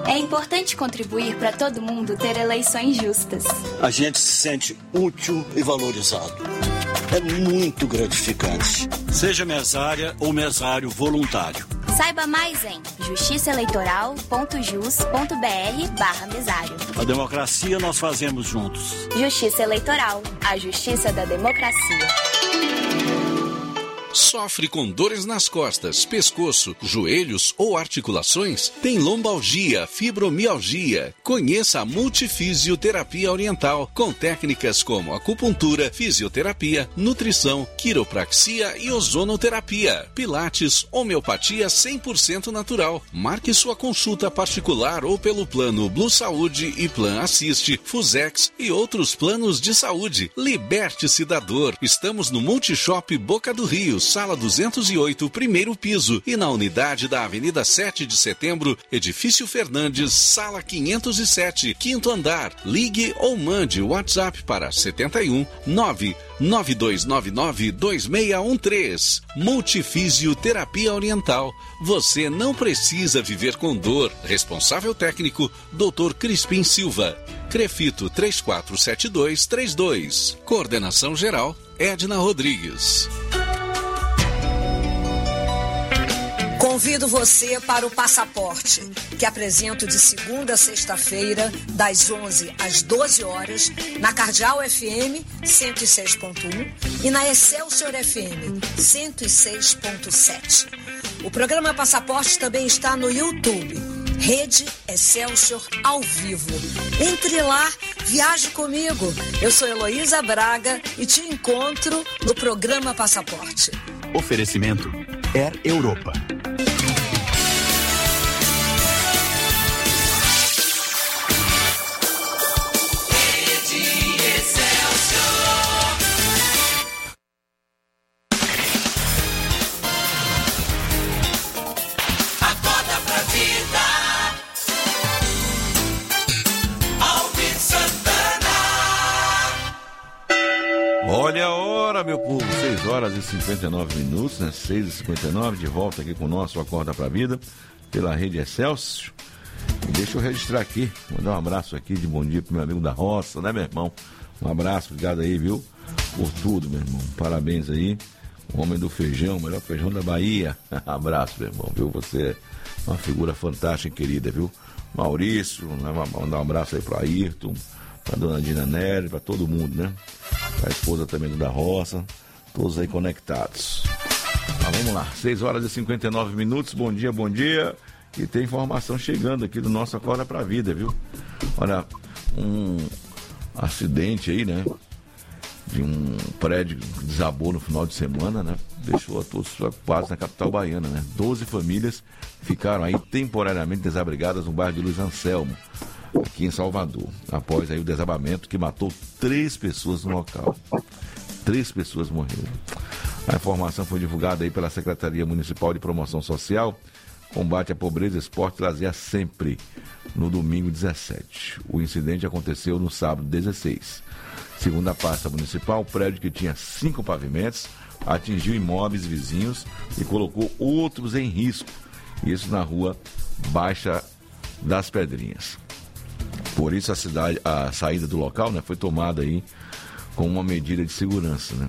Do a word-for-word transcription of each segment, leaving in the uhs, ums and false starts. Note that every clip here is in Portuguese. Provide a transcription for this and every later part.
É importante contribuir para todo mundo ter eleições justas. A gente se sente útil e valorizado. É muito gratificante. Seja mesária ou mesário voluntário. Saiba mais em justiçaeleitoral.jus.br barra mesário. A democracia nós fazemos juntos. Justiça Eleitoral, a justiça da democracia. Sofre com dores nas costas, pescoço, joelhos ou articulações? Tem lombalgia, fibromialgia? Conheça a Multifisioterapia Oriental, com técnicas como acupuntura, fisioterapia, nutrição, quiropraxia e ozonoterapia, pilates, homeopatia cem por cento natural. Marque sua consulta particular ou pelo plano Blue Saúde e Plan Assiste, Fusex e outros planos de saúde. Liberte-se da dor. Estamos no Multishop Boca do Rio, Sala duzentos e oito, primeiro piso, e na unidade da Avenida sete de Setembro, Edifício Fernandes, Sala quinhentos e sete, quinto andar. Ligue ou mande o WhatsApp para setenta e um, nove nove dois nove nove, dois seis um três. Multifisioterapia Oriental. Você não precisa viver com dor. Responsável técnico, doutor Crispim Silva. Crefito três quatro sete dois três dois. Coordenação geral, Edna Rodrigues. Convido você para o Passaporte, que apresento de segunda a sexta-feira, das onze às doze horas, na Cardeal F M cento e seis ponto um e na Excelsior F M cento e seis ponto sete. O programa Passaporte também está no YouTube, Rede Excelsior ao vivo. Entre lá, viaje comigo. Eu sou Heloísa Braga e te encontro no programa Passaporte. Oferecimento Air Europa. Olha a hora, meu povo, seis horas e cinquenta e nove minutos, né? seis e cinquenta e nove, de volta aqui com o nosso Acorda Pra Vida, pela Rede Excelsior. E deixa eu registrar aqui, mandar um abraço aqui de bom dia pro meu amigo da roça, né, meu irmão? Um abraço, obrigado aí, viu? Por tudo, meu irmão. Parabéns aí, o homem do feijão, o melhor feijão da Bahia. Abraço, meu irmão, viu? Você é uma figura fantástica e querida, viu? Maurício, mandar um abraço aí pro Ayrton, pra dona Dina Nery, pra todo mundo, né? A esposa também do da roça, todos aí conectados. Mas vamos lá, seis horas e cinquenta e nove minutos, bom dia, bom dia. E tem informação chegando aqui do nosso Acorda Pra Vida, viu? Olha, um acidente aí, né? De um prédio que desabou no final de semana, né? Deixou a todos preocupados na capital baiana, né? doze famílias ficaram aí temporariamente desabrigadas no bairro de Luiz Anselmo, aqui em Salvador, após aí o desabamento que matou três pessoas no local. Três pessoas morreram. A informação foi divulgada aí pela Secretaria Municipal de Promoção Social, Combate à Pobreza, Esporte e Lazer sempre, no domingo dezessete. O incidente aconteceu no sábado dezesseis. Segundo a pasta municipal, o prédio, que tinha cinco pavimentos, atingiu imóveis vizinhos e colocou outros em risco. Isso na rua Baixa das Pedrinhas. Por isso a, cidade, a saída do local, né, foi tomada aí com uma medida de segurança, né?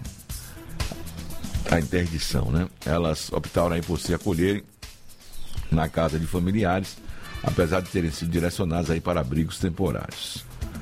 A interdição, né? Elas optaram aí por se acolherem na casa de familiares, apesar de terem sido direcionados aí para abrigos temporários.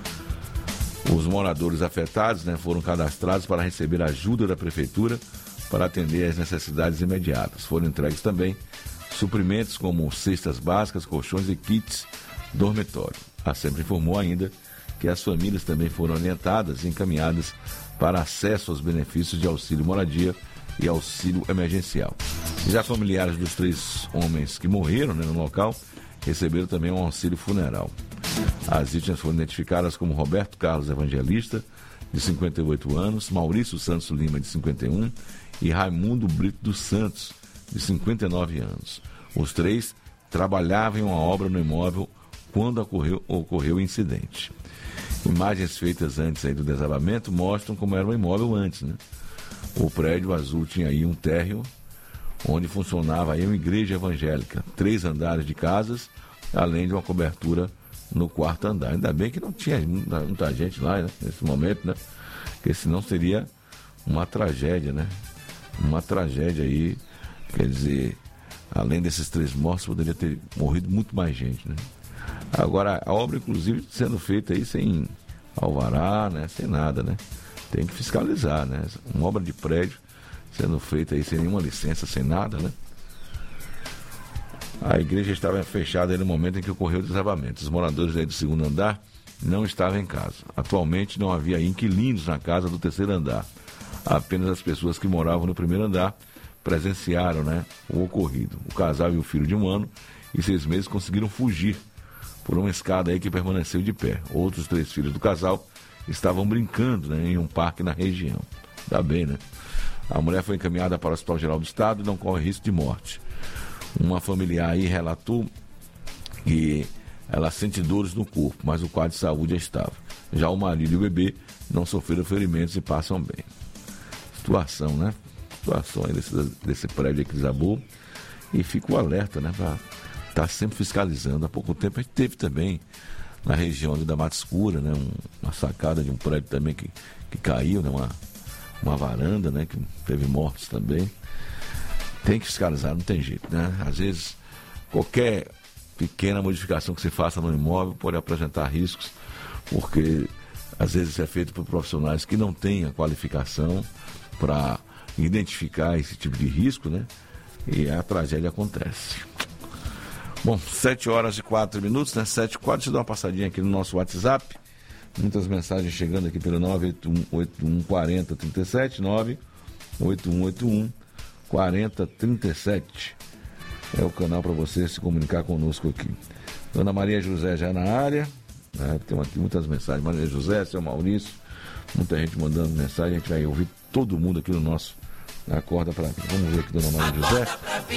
Os moradores afetados, né, foram cadastrados para receber ajuda da prefeitura para atender às necessidades imediatas. Foram entregues também suprimentos como cestas básicas, colchões e kits dormitório. A SEMPRE informou ainda que as famílias também foram orientadas e encaminhadas para acesso aos benefícios de auxílio moradia e auxílio emergencial. Já familiares dos três homens que morreram, né, no local receberam também um auxílio funeral. As vítimas foram identificadas como Roberto Carlos Evangelista, de cinquenta e oito anos, Maurício Santos Lima, de cinquenta e um, e Raimundo Brito dos Santos, de cinquenta e nove anos. Os três trabalhavam em uma obra no imóvel quando ocorreu, ocorreu o incidente. Imagens feitas antes aí do desabamento mostram como era o imóvel antes, né? O prédio azul tinha aí um térreo onde funcionava aí uma igreja evangélica, três andares de casas, além de uma cobertura no quarto andar. Ainda bem que não tinha muita, muita gente lá, né, nesse momento, né? Porque senão seria uma tragédia, né? Uma tragédia aí, quer dizer, além desses três mortos, poderia ter morrido muito mais gente, né? Agora, a obra, inclusive, sendo feita aí sem alvará, né? Sem nada, né? Tem que fiscalizar, né? Uma obra de prédio sendo feita aí sem nenhuma licença, sem nada, né? A igreja estava fechada aí no momento em que ocorreu o desabamento. Os moradores aí do segundo andar não estavam em casa. Atualmente não havia inquilinos na casa do terceiro andar. Apenas as pessoas que moravam no primeiro andar presenciaram, né, o ocorrido. O casal e o filho de um ano e seis meses conseguiram fugir por uma escada aí que permaneceu de pé. Outros três filhos do casal estavam brincando, né, em um parque na região. Tá bem, né? A mulher foi encaminhada para o Hospital Geral do Estado e não corre risco de morte. Uma familiar aí relatou que ela sente dores no corpo, mas o quadro de saúde é estável. Já o marido e o bebê não sofreram ferimentos e passam bem. Situação, né? Situação aí desse, desse prédio aí que desabou. E fica o alerta, né? Para estar sempre fiscalizando. Há pouco tempo a gente teve também na região ali da Mata Escura, né? Um, uma sacada de um prédio também que, que caiu, né? Uma, uma varanda, né? Que teve mortes também. Tem que fiscalizar, não tem jeito, né? Às vezes, qualquer pequena modificação que se faça no imóvel pode apresentar riscos, porque às vezes é feito por profissionais que não têm a qualificação para identificar esse tipo de risco, né? E a tragédia acontece. Bom, sete horas e quatro minutos, né? sete e quatro, deixa eu dar uma passadinha aqui no nosso WhatsApp. Muitas mensagens chegando aqui pelo nove oito um oito um quatro zero três sete, nove oito um oito um quatro zero três sete. É o canal para você se comunicar conosco aqui. Dona Maria José já na área, né? Tem aqui muitas mensagens. Maria José, seu Maurício, muita gente mandando mensagem. A gente vai ouvir todo mundo aqui no nosso Acorda Pra Vida. Vamos ver aqui, Dona Maria José.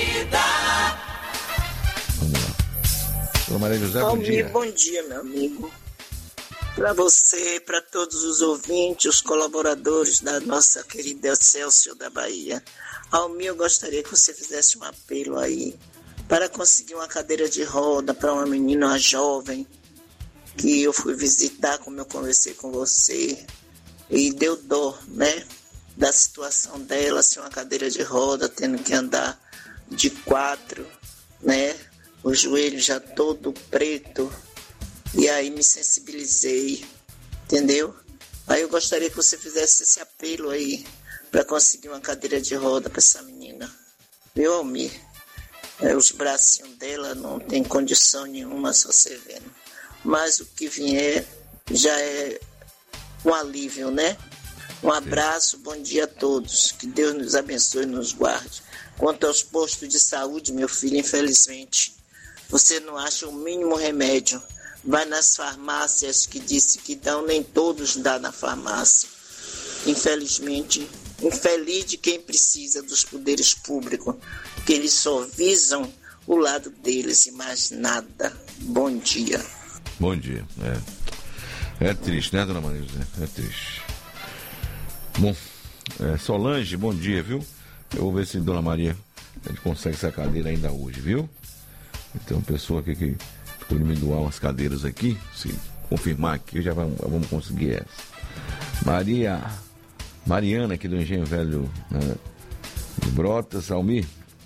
Vamos lá. Dona Maria José, bom dia. Bom dia, meu amigo. Para você, para todos os ouvintes, os colaboradores da nossa querida Excelsior da Bahia. Almir, eu gostaria que você fizesse um apelo aí para conseguir uma cadeira de roda para uma menina jovem que eu fui visitar, como eu conversei com você, e deu dó, né, da situação dela, assim, uma cadeira de roda, tendo que andar de quatro, né, o joelho já todo preto, e aí me sensibilizei, entendeu? Aí eu gostaria que você fizesse esse apelo aí para conseguir uma cadeira de roda para essa menina. Viu, Almir? É, os bracinhos dela não tem condição nenhuma, só você vendo. Mas o que vier já é um alívio, né? Um abraço, bom dia a todos. Que Deus nos abençoe e nos guarde. Quanto aos postos de saúde, meu filho, infelizmente, você não acha o mínimo remédio. Vai nas farmácias que disse que dão, nem todos dá na farmácia. Infelizmente, infeliz de quem precisa dos poderes públicos, que eles só visam o lado deles e mais nada. Bom dia. Bom dia. É, é triste, né, Dona Maria José? É triste. Bom, é, Solange, bom dia, viu? Eu vou ver se Dona Maria a gente consegue essa cadeira ainda hoje, viu? Então, pessoa aqui que pode me doar umas cadeiras aqui, se confirmar aqui, já vamos, vamos conseguir essa. Maria, Mariana, aqui do Engenho Velho, né, de Brotas, Almir,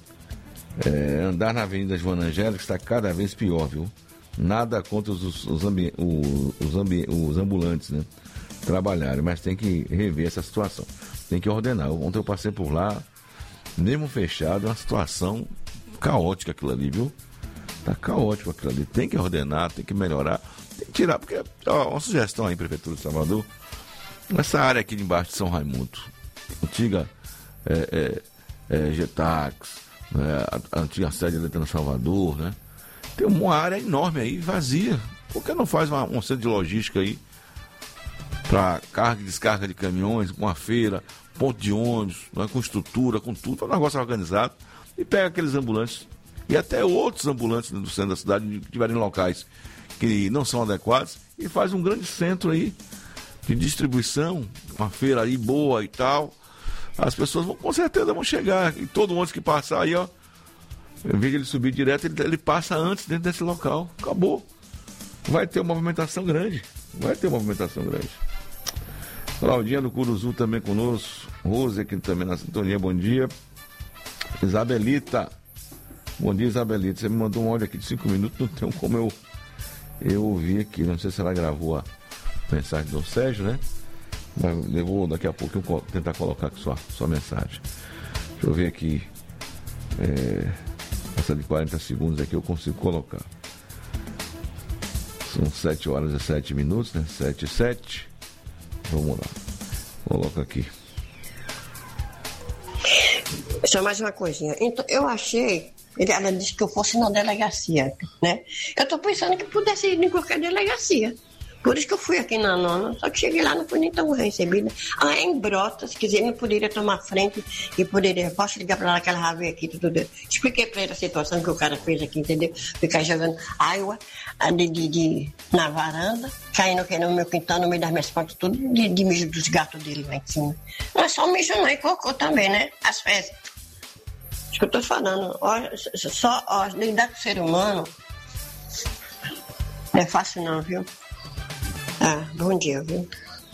é, andar na Avenida Joana Angélica está cada vez pior, viu? Nada contra os, os, ambi, os, os, ambi, os ambulantes, né, trabalharem, mas tem que rever essa situação, tem que ordenar. Ontem eu passei por lá, mesmo fechado, é uma situação caótica aquilo ali, viu? Tá caótico aquilo ali, tem que ordenar, tem que melhorar, tem que tirar, porque, ó, uma sugestão aí, Prefeitura de Salvador, essa área aqui de embaixo de São Raimundo, antiga é, é, é, Getax, né, a, a antiga sede ali no Salvador, né, tem uma área enorme aí, vazia. Por que não faz uma, um centro de logística aí, para carga e descarga de caminhões, uma feira, ponto de ônibus, né, com estrutura, com tudo, um negócio organizado, e pega aqueles ambulantes, e até outros ambulantes do centro da cidade, que estiverem em locais que não são adequados, e faz um grande centro aí de distribuição, uma feira aí boa e tal. As pessoas vão, com certeza vão chegar, e todo ônibus que passar aí, ó, Em vez de ele subir direto, ele, ele passa antes dentro desse local. Acabou. Vai ter uma movimentação grande. Vai ter uma movimentação grande. Claudinha do Curuzu também conosco. Rose aqui também na sintonia, bom dia. Isabelita. Bom dia, Isabelita. Você me mandou um áudio aqui de cinco minutos, não tem como eu, eu ouvir aqui. Não sei se ela gravou a mensagem do Sérgio, né? Mas eu vou daqui a pouco eu tentar colocar aqui sua, sua mensagem. Deixa eu ver aqui. É, essa de quarenta segundos aqui eu consigo colocar. São sete horas e sete minutos, né? sete e sete. Vamos lá. Coloca aqui. Só mais uma coisinha. Então, eu achei, ele, ela disse que eu fosse na delegacia, né? Eu tô pensando que pudesse ir em qualquer delegacia. Por isso que eu fui aqui na nona, só que cheguei lá, não fui nem tão recebida. Ah, é em Brota, se quiser, me poderia tomar frente e poderia, posso ligar pra lá que ela já veio aqui, tudo. Expliquei pra ele a situação que o cara fez aqui, entendeu? Ficar jogando água de, de, de, na varanda, caindo aqui no meu quintal, no meio das minhas plantas, tudo de, de mijo dos gatos dele lá em cima. Não é só mijo não, e cocô também, né? As fezes. Isso que eu tô falando. Ó, só ó, lidar com o ser humano não é fácil não, viu? Ah, bom dia, viu?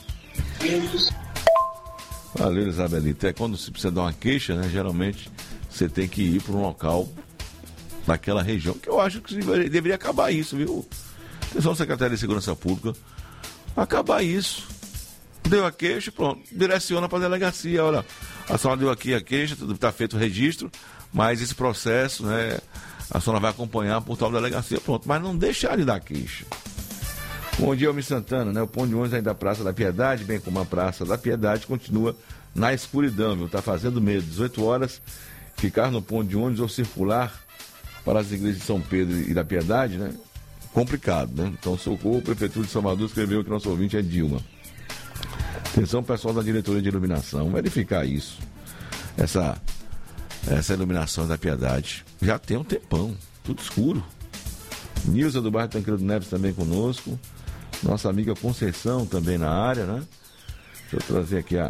Valeu, Isabelita. É quando você precisa dar uma queixa, né? Geralmente você tem que ir para um local daquela região, que eu acho que deveria acabar isso, viu? Atenção, Secretaria de Segurança Pública. Acabar isso. Deu a queixa, pronto. Direciona para a delegacia. Olha, a senhora deu aqui a queixa, está feito o registro, mas esse processo, né? A senhora vai acompanhar por tal delegacia, pronto. Mas não deixar de dar queixa. Bom dia, Almir Santana, né? O ponto de ônibus aí da Praça da Piedade, bem como a Praça da Piedade, continua na escuridão, viu? Tá fazendo medo. dezoito horas, ficar no ponto de ônibus ou circular para as igrejas de São Pedro e da Piedade, né? Complicado, né? Então, socorro, Prefeitura de Salvador escreveu que nosso ouvinte é Dilma. Atenção, pessoal da diretoria de iluminação, verificar isso. Essa, essa iluminação da Piedade já tem um tempão, tudo escuro. Nilza do bairro Tancredo Neves também conosco. Nossa amiga Conceição também na área, né? Deixa eu trazer aqui a,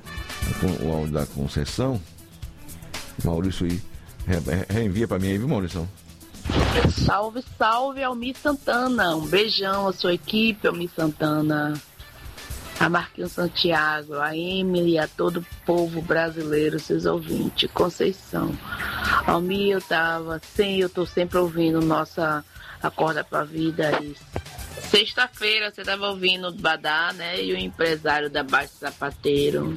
a, o áudio da Conceição. Maurício aí, re, reenvia para mim aí, viu, Maurício? Salve, salve, Almir Santana. Um beijão à sua equipe, Almir Santana. A Marquinhos Santiago, a Emily, a todo o povo brasileiro, seus ouvintes. Conceição. Almir, eu tava sem, eu tô sempre ouvindo nossa Acorda pra Vida. E sexta-feira você tava ouvindo o Badá, né? E o empresário da Baixo Sapateiro.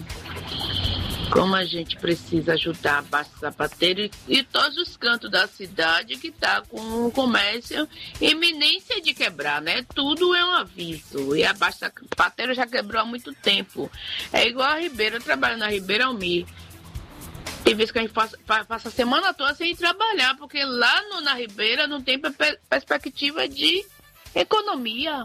Como a gente precisa ajudar a Baixo Sapateiro e, e todos os cantos da cidade que tá com o comércio em iminência de quebrar, né? Tudo é um aviso. E a Baixo Sapateiro já quebrou há muito tempo. É igual a Ribeira, eu trabalho na Ribeira Almir. Tem vezes que a gente passa, passa a semana toda sem ir trabalhar, porque lá no, na Ribeira não tem pe- perspectiva de economia.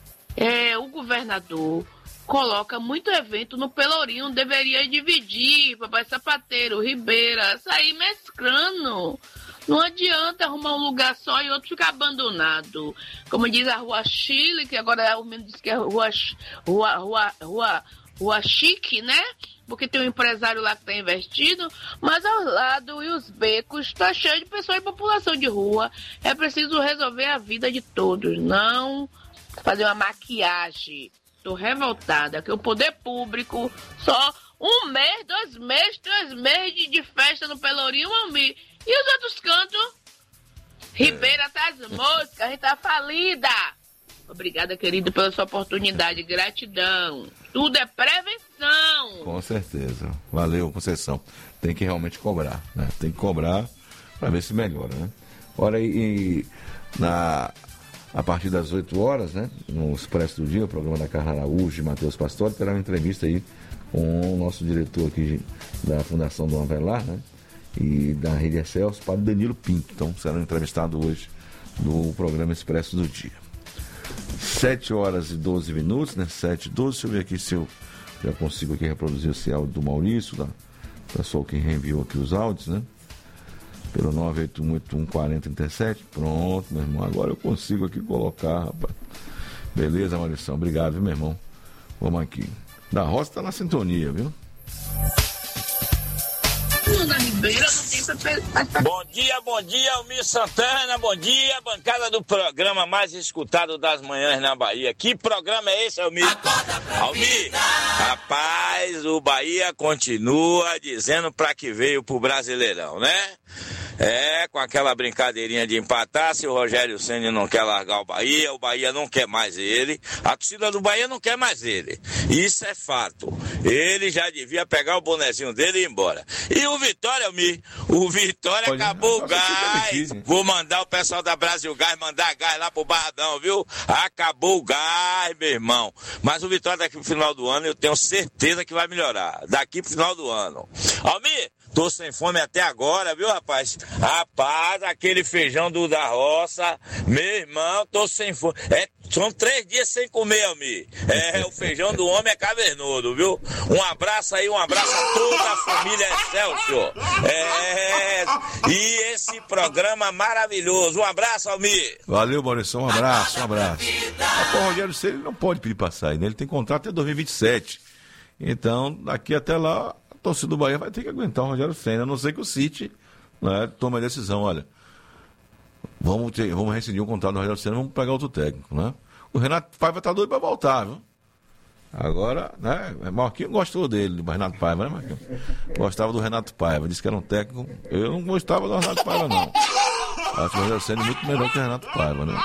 É, o governador coloca muito evento no Pelourinho, deveria dividir, Papai Sapateiro, Ribeira, sair mesclando. Não adianta arrumar um lugar só e outro ficar abandonado. Como diz a Rua Chile, que agora o menino diz que é Rua, rua, rua, rua, rua Chique, né? Porque tem um empresário lá que está investido, mas ao lado e os becos está cheio de pessoas e população de rua. É preciso resolver a vida de todos, não fazer uma maquiagem. Estou revoltada que o poder público só um mês, dois meses, três meses de, de festa no Pelourinho Almir. E os outros cantos? Ribeira tá as moscas, a gente tá falida. Obrigada, querido, pela sua oportunidade. Gratidão. Tudo é prevenção. Com certeza. Valeu, Conceição. Tem que realmente cobrar, né? Tem que cobrar para ver se melhora, né? Olha aí, na, a partir das oito horas, né? No Expresso do Dia, o programa da Carla Araújo e Matheus Pastore, terá uma entrevista aí com o nosso diretor aqui da Fundação Dom Avelar, né? E da Rede Excelsior, Padre Danilo Pinto. Então, será entrevistado hoje no programa Expresso do Dia. sete horas e doze minutos, né? sete e doze. Deixa eu ver aqui se eu já consigo aqui reproduzir esse áudio do Maurício, da pessoal que reenviou aqui os áudios, né? Pelo nove oito um oito um quatro zero três sete. Pronto, meu irmão. Agora eu consigo aqui colocar, rapaz. Beleza, Maurício? Obrigado, viu, meu irmão? Vamos aqui. Da Roça tá na sintonia, viu? Na Ribeira não tem você fez. Bom dia, bom dia, Almir Santana, bom dia, bancada do programa mais escutado das manhãs na Bahia. Que programa é esse, Almir? Almir, rapaz, o Bahia continua dizendo pra que veio pro Brasileirão, né? É, com aquela brincadeirinha de empatar, se o Rogério Ceni não quer largar o Bahia, o Bahia não quer mais ele, a torcida do Bahia não quer mais ele. Isso é fato. Ele já devia pegar o bonezinho dele e ir embora. E o Vitória, Almir, o Vitória Olha, acabou o gás. Vou mandar o pessoal da Brasil Gás mandar gás lá pro Barradão, viu? Acabou o gás, meu irmão. Mas o Vitória daqui pro final do ano eu tenho certeza que vai melhorar. Daqui pro final do ano. Almir, tô sem fome até agora, viu, rapaz? Rapaz, aquele feijão do da roça, meu irmão, tô sem fome. É, são três dias sem comer, Almir. É, o feijão do homem é cavernudo, viu? Um abraço aí, um abraço a toda a família Excelsior. É, e esse programa maravilhoso. Um abraço, Almir. Valeu, Maurício, um abraço, um abraço. O Rogério Ceni não pode pedir pra sair, né? Ele tem contrato até dois mil e vinte e sete. Então, daqui até lá, a torcida do Bahia vai ter que aguentar o Rogério Ceni, a não ser que o City, né, tome a decisão, olha, vamos, ter, vamos rescindir o contrato do Rogério Ceni, vamos pegar outro técnico, né? O Renato Paiva tá doido pra voltar, viu? Agora, né, Marquinhos gostou dele, do Renato Paiva, né, Marquinhos? Gostava do Renato Paiva, disse que era um técnico, eu não gostava do Renato Paiva, não. Acho que o Rogério Ceni é muito melhor que o Renato Paiva, né?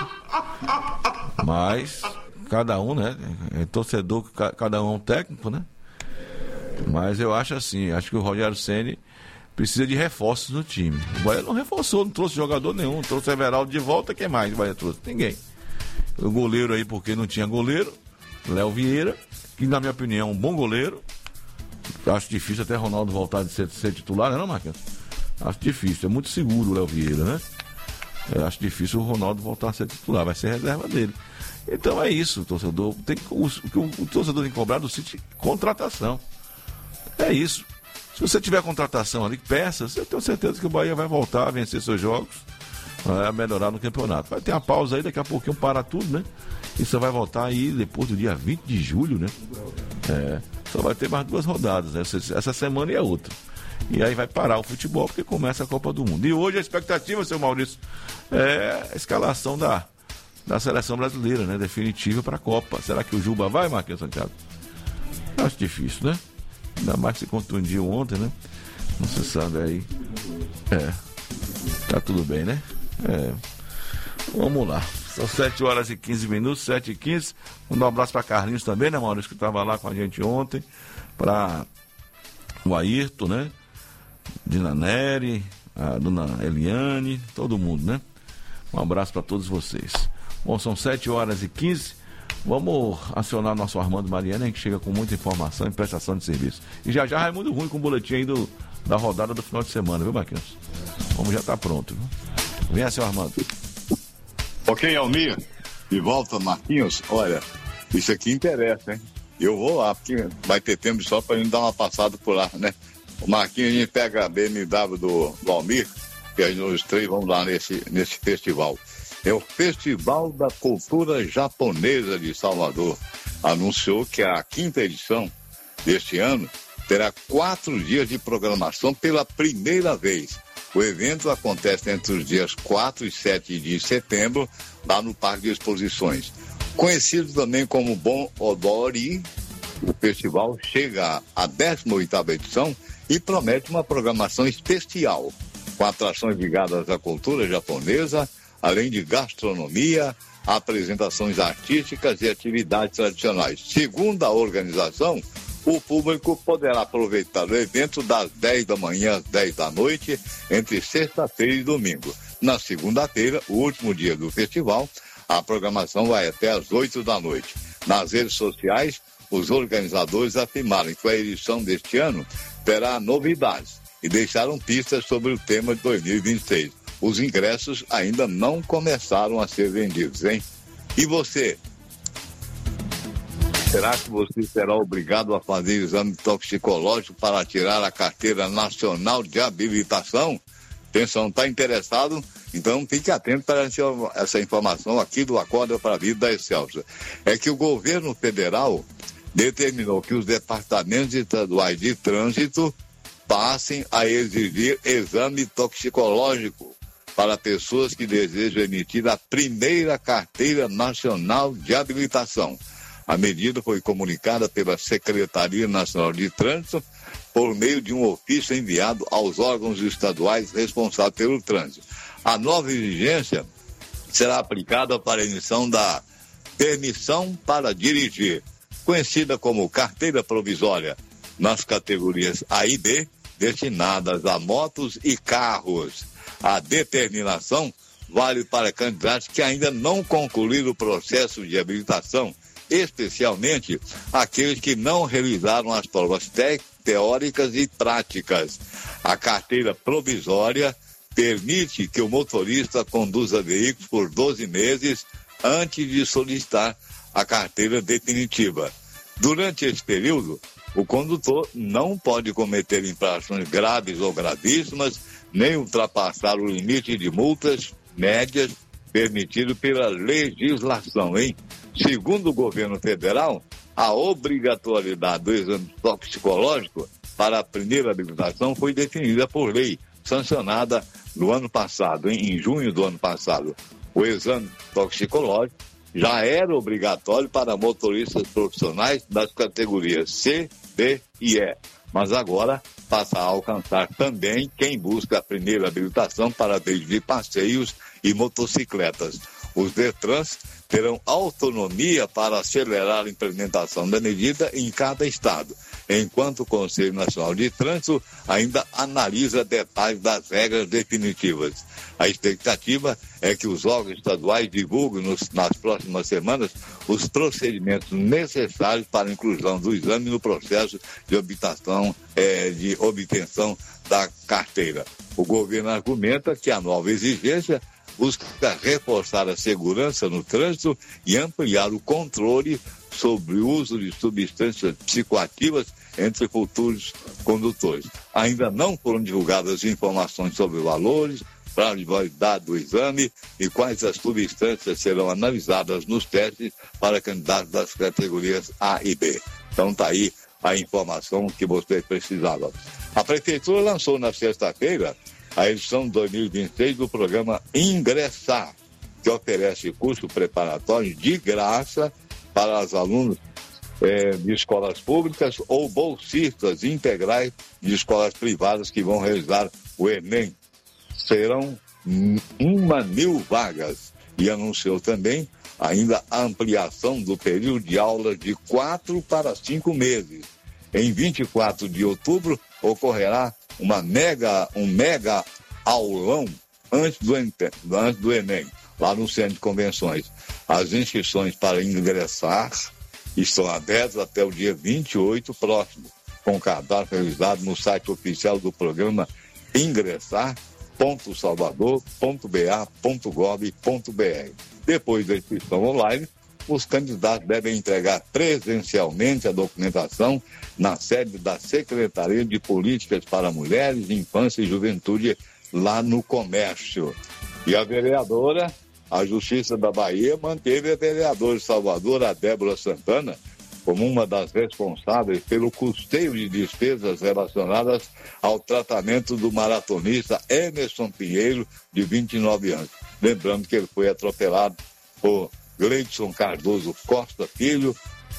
Mas, cada um, né, é torcedor, cada um é um técnico, né? Mas eu acho assim, acho que o Rogério Ceni precisa de reforços no time. O Bahia não reforçou, não trouxe jogador nenhum, trouxe Everaldo de volta, quem mais o Bahia trouxe? Ninguém. O goleiro aí, porque não tinha goleiro, Léo Vieira, que na minha opinião é um bom goleiro. Acho difícil até Ronaldo voltar de ser, ser titular, né, não, Marquinhos? Acho difícil, é muito seguro o Léo Vieira, né? Eu acho difícil o Ronaldo voltar a ser titular, vai ser reserva dele. Então é isso, o torcedor. Tem, o, o, o torcedor tem que cobrar do City contratação. É isso. Se você tiver contratação ali, peças, eu tenho certeza que o Bahia vai voltar a vencer seus jogos, a melhorar no campeonato. Vai ter uma pausa aí, daqui a pouquinho para tudo, né? E você vai voltar aí depois do dia vinte de julho, né? É, só vai ter mais duas rodadas, né? Essa, essa semana e a outra. E aí vai parar o futebol porque começa a Copa do Mundo. E hoje a expectativa, seu Maurício, é a escalação da, da seleção brasileira, né? Definitiva para a Copa. Será que o Juba vai, Marquinhos Santiago? Acho difícil, né? Ainda mais que se contundiu ontem, né? Não se sabe aí. É. Tá tudo bem, né? É. Vamos lá. São sete horas e quinze minutos, sete e quinze. Mandar um abraço para Carlinhos também, né, Maurício, que estava lá com a gente ontem. Para o Ayrton, né? Dina Neri, a dona Eliane, todo mundo, né? Um abraço para todos vocês. Bom, são sete horas e quinze. Vamos acionar nosso Armando Mariana, que chega com muita informação e prestação de serviço. E já já Raimundo Ruim com o boletim aí do, da rodada do final de semana, viu, Marquinhos? Vamos já tá pronto, viu? Venha, seu Armando. Ok, Almir. De volta, Marquinhos. Olha, isso aqui interessa, hein? Eu vou lá, porque vai ter tempo só pra gente dar uma passada por lá, né? O Marquinhos, a gente pega a B M W do, do Almir, e aí nós três vamos lá nesse, nesse festival. É o Festival da Cultura Japonesa de Salvador. Anunciou que a quinta edição deste ano terá quatro dias de programação pela primeira vez. O evento acontece entre os dias quatro e sete de setembro, lá no Parque de Exposições. Conhecido também como Bon Odori, o festival chega à décima oitava edição e promete uma programação especial, com atrações ligadas à cultura japonesa, além de gastronomia, apresentações artísticas e atividades tradicionais. Segundo a organização, o público poderá aproveitar o evento das dez da manhã às dez da noite, entre sexta-feira e domingo. Na segunda-feira, o último dia do festival, a programação vai até às oito da noite. Nas redes sociais, os organizadores afirmaram que a edição deste ano terá novidades e deixaram pistas sobre o tema de dois mil e vinte e seis. Os ingressos ainda não começaram a ser vendidos, hein? E você? Será que você será obrigado a fazer exame toxicológico para tirar a carteira nacional de habilitação? Atenção, está interessado? Então fique atento para essa informação aqui do Acorda para a Vida da Excelsior. É que o governo federal determinou que os departamentos estaduais de trânsito passem a exigir exame toxicológico para pessoas que desejam emitir a primeira carteira nacional de habilitação. A medida foi comunicada pela Secretaria Nacional de Trânsito por meio de um ofício enviado aos órgãos estaduais responsáveis pelo trânsito. A nova exigência será aplicada para a emissão da permissão para dirigir, conhecida como carteira provisória, nas categorias A e B, destinadas a motos e carros. A determinação vale para candidatos que ainda não concluíram o processo de habilitação, especialmente aqueles que não realizaram as provas te- teóricas e práticas. A carteira provisória permite que o motorista conduza veículos por doze meses antes de solicitar a carteira definitiva. Durante esse período, o condutor não pode cometer infrações graves ou gravíssimas, nem ultrapassar o limite de multas médias permitido pela legislação, hein? Segundo o governo federal, a obrigatoriedade do exame toxicológico para a primeira habilitação foi definida por lei, sancionada no ano passado, hein? Em junho do ano passado. O exame toxicológico já era obrigatório para motoristas profissionais das categorias C, B e E, mas agora passa a alcançar também quem busca a primeira habilitação para veículos de passeios e motocicletas. Os DETRANs terão autonomia para acelerar a implementação da medida em cada estado, enquanto o Conselho Nacional de Trânsito ainda analisa detalhes das regras definitivas. A expectativa é que os órgãos estaduais divulguem nos, nas próximas semanas os procedimentos necessários para a inclusão do exame no processo de obtenção, eh, de obtenção da carteira. O governo argumenta que a nova exigência busca reforçar a segurança no trânsito e ampliar o controle sobre o uso de substâncias psicoativas entre futuros condutores. Ainda não foram divulgadas informações sobre valores, prazo de validade do exame e quais as substâncias serão analisadas nos testes para candidatos das categorias A e B. Então está aí a informação que você precisava. A Prefeitura lançou na sexta-feira a edição dois mil e vinte e seis do programa Ingressar, que oferece curso preparatório de graça para os alunos eh, de escolas públicas ou bolsistas integrais de escolas privadas que vão realizar o Enem. Serão uma mil vagas e anunciou também ainda a ampliação do período de aulas de quatro para cinco meses. Em vinte e quatro de outubro ocorrerá uma mega, um mega aulão antes do, antes do Enem, lá no Centro de Convenções. As inscrições para ingressar estão abertas até o dia vinte e oito próximo, com cadastro realizado no site oficial do programa ingressar ponto salvador ponto b a ponto gov ponto b r. Depois da inscrição online, os candidatos devem entregar presencialmente a documentação na sede da Secretaria de Políticas para Mulheres, Infância e Juventude, lá no Comércio. E a vereadora, a Justiça da Bahia, manteve a vereadora de Salvador, a Débora Santana, como uma das responsáveis pelo custeio de despesas relacionadas ao tratamento do maratonista Emerson Pinheiro, de vinte e nove anos. Lembrando que ele foi atropelado por Gleidson Cardoso Costa Filho,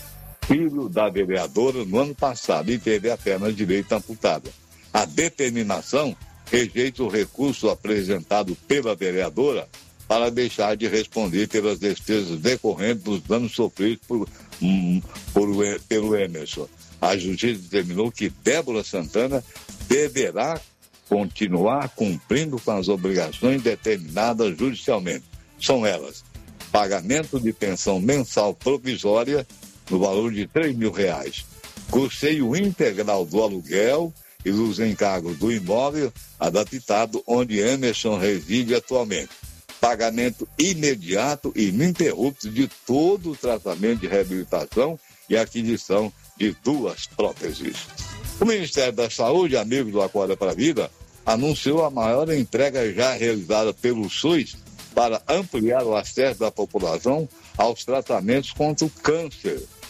filho da vereadora, no ano passado, e teve a perna direita amputada. A determinação rejeita o recurso apresentado pela vereadora para deixar de responder pelas despesas decorrentes dos danos sofridos por, um, por, pelo Emerson. A Justiça determinou que Débora Santana deverá continuar cumprindo com as obrigações determinadas judicialmente. São elas: pagamento de pensão mensal provisória no valor de três mil reais, custeio integral do aluguel e dos encargos do imóvel adaptado onde Emerson reside atualmente, pagamento imediato e ininterrupto de todo o tratamento de reabilitação e aquisição de duas próteses. O Ministério da Saúde, amigo do Acorda para a Vida, anunciou a maior entrega já realizada pelo SUS para ampliar o acesso da população aos tratamentos contra o câncer.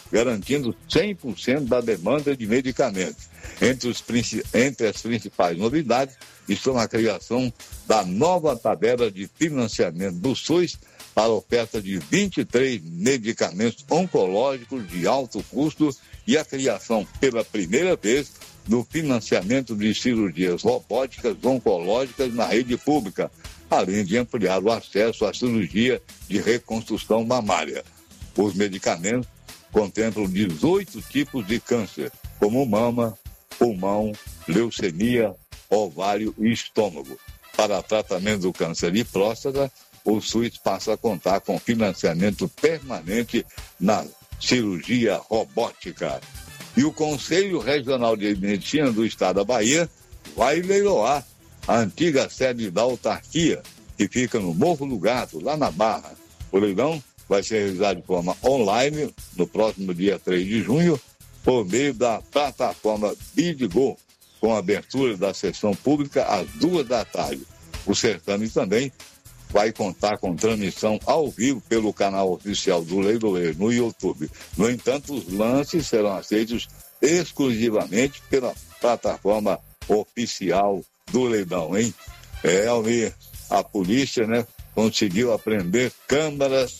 garantindo cem por cento da demanda de medicamentos. Entre, os, entre as principais novidades estão a criação da nova tabela de financiamento do SUS para a oferta de vinte e três medicamentos oncológicos de alto custo e a criação, pela primeira vez, do financiamento de cirurgias robóticas oncológicas na rede pública, além de ampliar o acesso à cirurgia de reconstrução mamária. Os medicamentos contemplam dezoito tipos de câncer, como mama, pulmão, leucemia, ovário e estômago. Para tratamento do câncer de próstata, o SUS passa a contar com financiamento permanente na cirurgia robótica. E o Conselho Regional de Medicina do Estado da Bahia vai leiloar a antiga sede da autarquia, que fica no Morro do Gato, lá na Barra. O leilão vai ser realizado de forma online no próximo dia três de junho, por meio da plataforma BidGo, com abertura da sessão pública às duas da tarde. O certame também vai contar com transmissão ao vivo pelo canal oficial do leiloeiro no YouTube. No entanto, os lances serão aceitos exclusivamente pela plataforma oficial do leilão, hein? É, Almir, a polícia, né, conseguiu apreender câmaras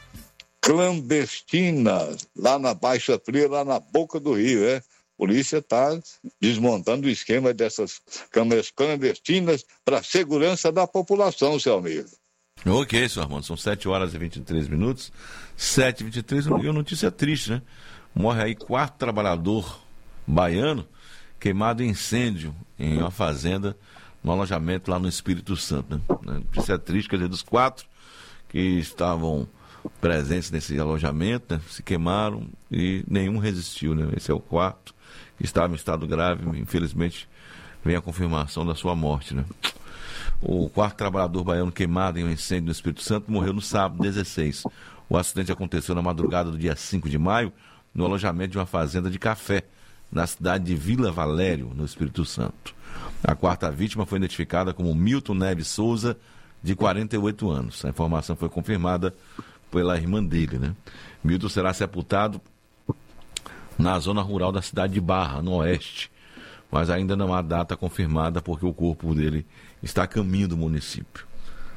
clandestinas lá na Baixa Fria, lá na boca do rio, né? A polícia está desmontando o esquema dessas câmeras clandestinas para a segurança da população, seu amigo. Ok, senhor Armando, são sete horas e vinte e três minutos. sete e vinte e três, e uma notícia triste, né? Morre aí quarto trabalhador baiano queimado em incêndio em uma fazenda no alojamento lá no Espírito Santo, né? Notícia triste, quer dizer, dos quatro que estavam presentes nesse alojamento, né, se queimaram e nenhum resistiu, né? Esse é o quarto que estava em estado grave, infelizmente vem a confirmação da sua morte, né? O quarto trabalhador baiano queimado em um incêndio no Espírito Santo morreu no sábado dezesseis. O acidente aconteceu na madrugada do dia cinco de maio, no alojamento de uma fazenda de café, na cidade de Vila Valério, no Espírito Santo. A quarta vítima foi identificada como Milton Neves Souza, de quarenta e oito anos. A informação foi confirmada pela irmã dele, né? Milton será sepultado na zona rural da cidade de Barra, no oeste, mas ainda não há data confirmada porque o corpo dele está a caminho do município,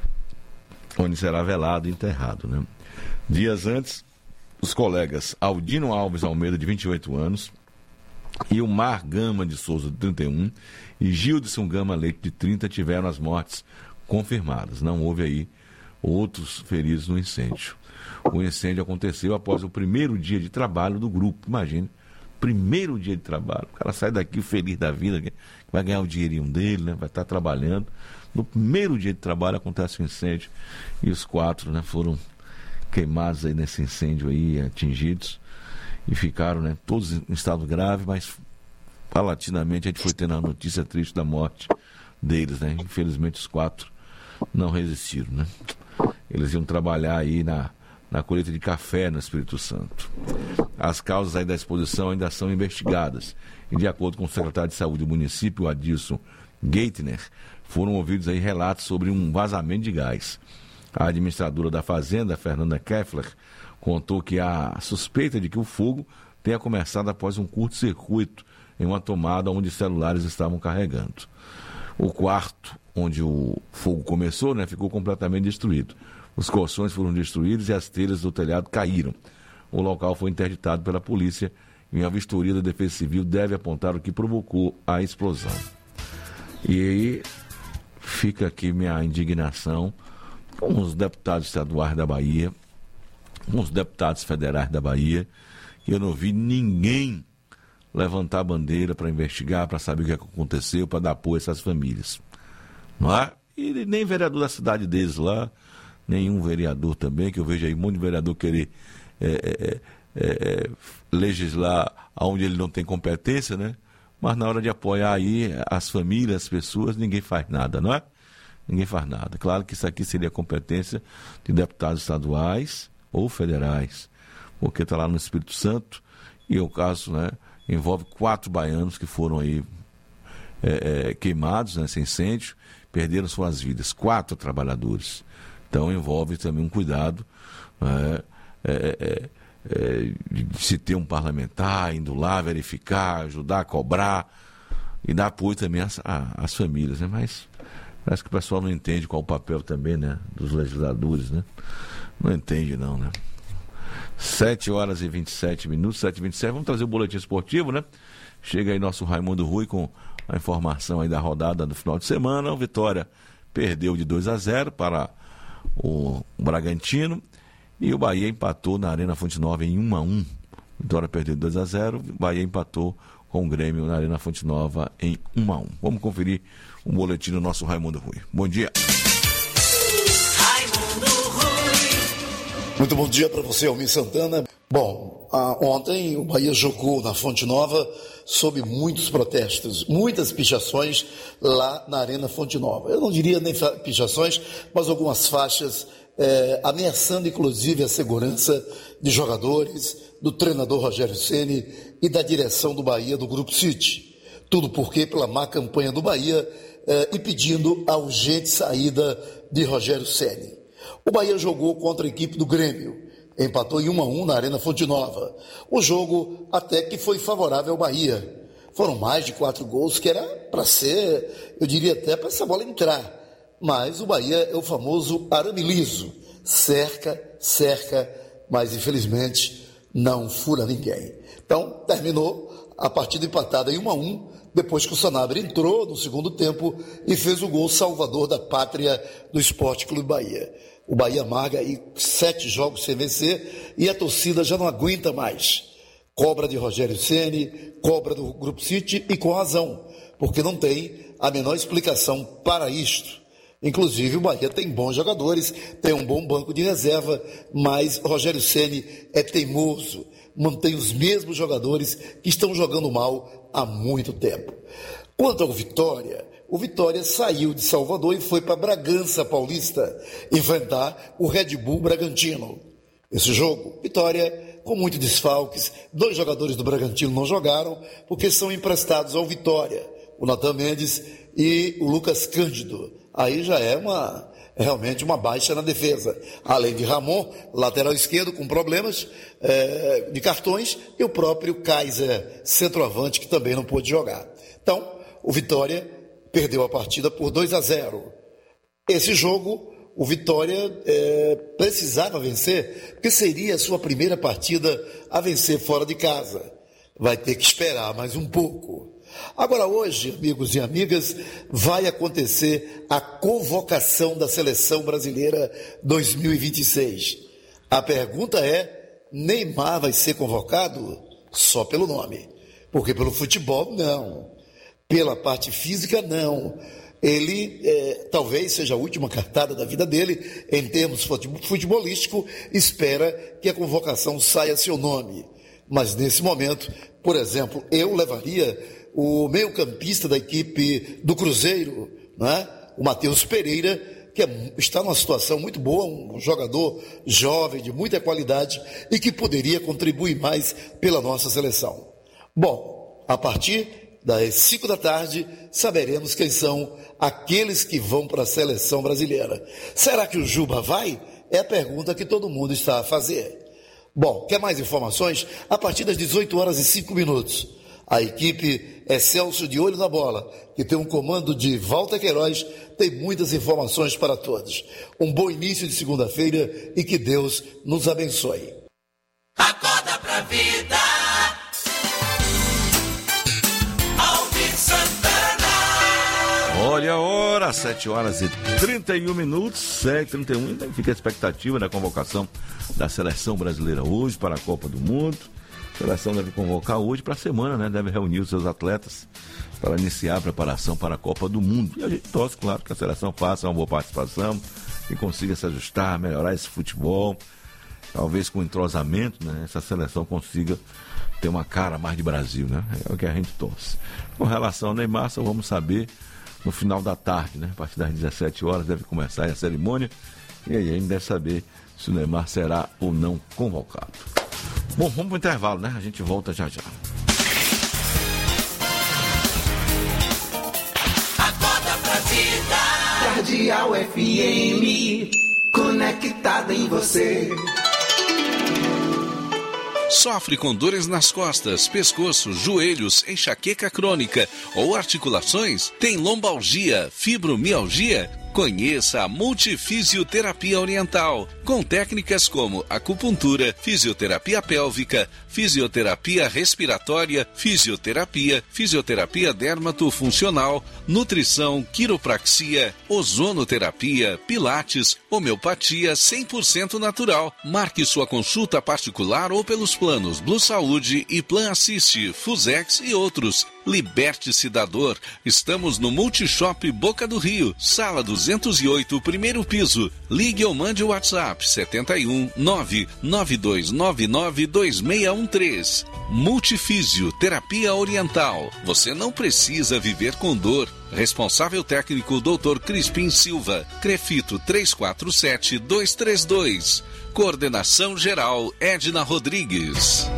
onde será velado e enterrado, né? Dias antes, os colegas Aldino Alves Almeida, de vinte e oito anos, e o Mar Gama de Souza, de trinta e um, e Gildson Gama Leite, de trinta, tiveram as mortes confirmadas. Não houve aí outros feridos no incêndio. O incêndio aconteceu após o primeiro dia de trabalho do grupo. Imagine, primeiro dia de trabalho. O cara sai daqui feliz da vida, que vai ganhar o dinheirinho dele, né? Vai estar trabalhando. No primeiro dia de trabalho acontece o incêndio e os quatro, né, foram queimados aí nesse incêndio aí, atingidos, e ficaram, né, todos em estado grave, mas paulatinamente a gente foi tendo a notícia triste da morte deles, né? Infelizmente os quatro não resistiram, né? Eles iam trabalhar aí na, na colheita de café no Espírito Santo. As causas aí da exposição ainda são investigadas. E de acordo com o secretário de Saúde do município, Adilson Geithner, foram ouvidos aí relatos sobre um vazamento de gás. A administradora da fazenda, Fernanda Keffler, contou que há suspeita de que o fogo tenha começado após um curto-circuito em uma tomada onde celulares estavam carregando. O quarto onde o fogo começou, né, ficou completamente destruído. Os colchões foram destruídos e as telhas do telhado caíram. O local foi interditado pela polícia e uma vistoria da Defesa Civil deve apontar o que provocou a explosão. E aí fica aqui minha indignação com os deputados estaduais da Bahia, com os deputados federais da Bahia, que eu não vi ninguém levantar a bandeira para investigar, para saber o que aconteceu, para dar apoio a essas famílias. Não é? E nem vereador da cidade deles lá, nenhum vereador também, que eu vejo aí um monte de vereador querer é, é, é, legislar onde ele não tem competência, né? Mas na hora de apoiar aí as famílias, as pessoas, ninguém faz nada, não é? Ninguém faz nada. Claro que isso aqui seria competência de deputados estaduais ou federais, porque está lá no Espírito Santo e o caso, né, envolve quatro baianos que foram aí é, é, queimados nesse incêndio, perderam suas vidas, quatro trabalhadores. Então envolve também um cuidado, né, é, é, é, de se ter um parlamentar indo lá verificar, ajudar a cobrar e dar apoio também às, às famílias, né? Mas parece que o pessoal não entende qual o papel também, né, dos legisladores, né? Não entende não, né? sete horas e vinte e sete minutos, sete e vinte e sete, vamos trazer o boletim esportivo, né? Chega aí nosso Raimundo Rui com a informação aí da rodada do final de semana. O Vitória perdeu de dois a zero para o Bragantino e o Bahia empatou na Arena Fonte Nova em um a um. Vitória perdeu de dois a zero, o Bahia empatou com o Grêmio na Arena Fonte Nova em um a um. Vamos conferir um boletim do nosso Raimundo Rui. Bom dia. Muito bom dia para você, Almir Santana. Bom, ah, ontem o Bahia jogou na Fonte Nova sob muitos protestos, muitas pichações lá na Arena Fonte Nova. Eu não diria nem pichações, mas algumas faixas eh, ameaçando inclusive a segurança de jogadores, do treinador Rogério Ceni e da direção do Bahia, do Grupo City. Tudo porque pela má campanha do Bahia eh, e pedindo a urgente saída de Rogério Ceni. O Bahia jogou contra a equipe do Grêmio, empatou em um a um na Arena Fonte Nova. O jogo até que foi favorável ao Bahia. Foram mais de quatro gols, que era para ser, eu diria até para essa bola entrar. Mas o Bahia é o famoso arame liso, cerca, cerca, mas infelizmente não fura ninguém. Então terminou a partida empatada em um a um, depois que o Sanabria entrou no segundo tempo e fez o gol salvador da pátria do Esporte Clube Bahia. O Bahia amarga aí sete jogos sem vencer e a torcida já não aguenta mais. Cobra de Rogério Ceni, cobra do Grupo City e com razão, porque não tem a menor explicação para isto. Inclusive o Bahia tem bons jogadores, tem um bom banco de reserva, mas Rogério Ceni é teimoso, mantém os mesmos jogadores que estão jogando mal há muito tempo. Quanto ao Vitória, o Vitória saiu de Salvador e foi para Bragança Paulista enfrentar o Red Bull Bragantino. Esse jogo, Vitória com muitos desfalques, dois jogadores do Bragantino não jogaram porque são emprestados ao Vitória, o Natan Mendes e o Lucas Cândido. Aí já é uma, realmente uma baixa na defesa. Além de Ramon, lateral esquerdo com problemas é, de cartões, e o próprio Kaiser, centroavante, que também não pôde jogar. Então, o Vitória perdeu a partida por dois a zero. Esse jogo, o Vitória é, precisava vencer, porque seria a sua primeira partida a vencer fora de casa. Vai ter que esperar mais um pouco. Agora hoje, amigos e amigas, vai acontecer a convocação da Seleção Brasileira dois mil e vinte e seis. A pergunta é, Neymar vai ser convocado? Só pelo nome. Porque pelo futebol, não. Pela parte física, não. Ele é, talvez seja a última cartada da vida dele, em termos futebolísticos, espera que a convocação saia seu nome. Mas nesse momento, por exemplo, eu levaria o meio-campista da equipe do Cruzeiro, né? O Matheus Pereira, que é, está numa situação muito boa, um jogador jovem, de muita qualidade e que poderia contribuir mais pela nossa seleção. Bom, a partir das cinco da tarde, saberemos quem são aqueles que vão para a seleção brasileira. Será que o Juba vai? É a pergunta que todo mundo está a fazer. Bom, quer mais informações? A partir das dezoito horas e cinco minutos, a equipe Excelsior de Olho na Bola, que tem um comando de Walter Queiroz, tem muitas informações para todos. Um bom início de segunda-feira e que Deus nos abençoe. Acorda pra vida. Olha a hora, sete horas e trinta e um minutos, sete e trinta e um, ainda fica a expectativa da convocação da seleção brasileira hoje para a Copa do Mundo. A seleção deve convocar hoje para a semana, né? Deve reunir os seus atletas para iniciar a preparação para a Copa do Mundo. E a gente torce, claro, que a seleção faça uma boa participação e consiga se ajustar, melhorar esse futebol. Talvez com entrosamento, né? Essa seleção consiga ter uma cara mais de Brasil, né? É o que a gente torce. Com relação ao Neymar, só vamos saber no final da tarde, né? A partir das dezessete horas deve começar a cerimônia e aí a gente deve saber se o Neymar será ou não convocado. Bom, vamos para o intervalo, né? A gente volta já já. Acorda pra vida. Cardeal F M, conectada em você. Sofre com dores nas costas, pescoço, joelhos, enxaqueca crônica ou articulações? Tem lombalgia, fibromialgia? Conheça a Multifisioterapia Oriental, com técnicas como acupuntura, fisioterapia pélvica, fisioterapia respiratória, fisioterapia, fisioterapia dermatofuncional, nutrição, quiropraxia, ozonoterapia, pilates, homeopatia cem por cento natural. Marque sua consulta particular ou pelos planos Blue Saúde e Plan Assiste, Fusex e outros. Liberte-se da dor. Estamos no Multishop Boca do Rio, sala duzentos e oito, primeiro piso. Ligue ou mande o WhatsApp sete um nove nove dois nove nove dois seis um três. Multifísio Terapia Oriental. Você não precisa viver com dor. Responsável técnico doutor Crispim Silva. Crefito três quatro sete dois três dois. Coordenação geral Edna Rodrigues.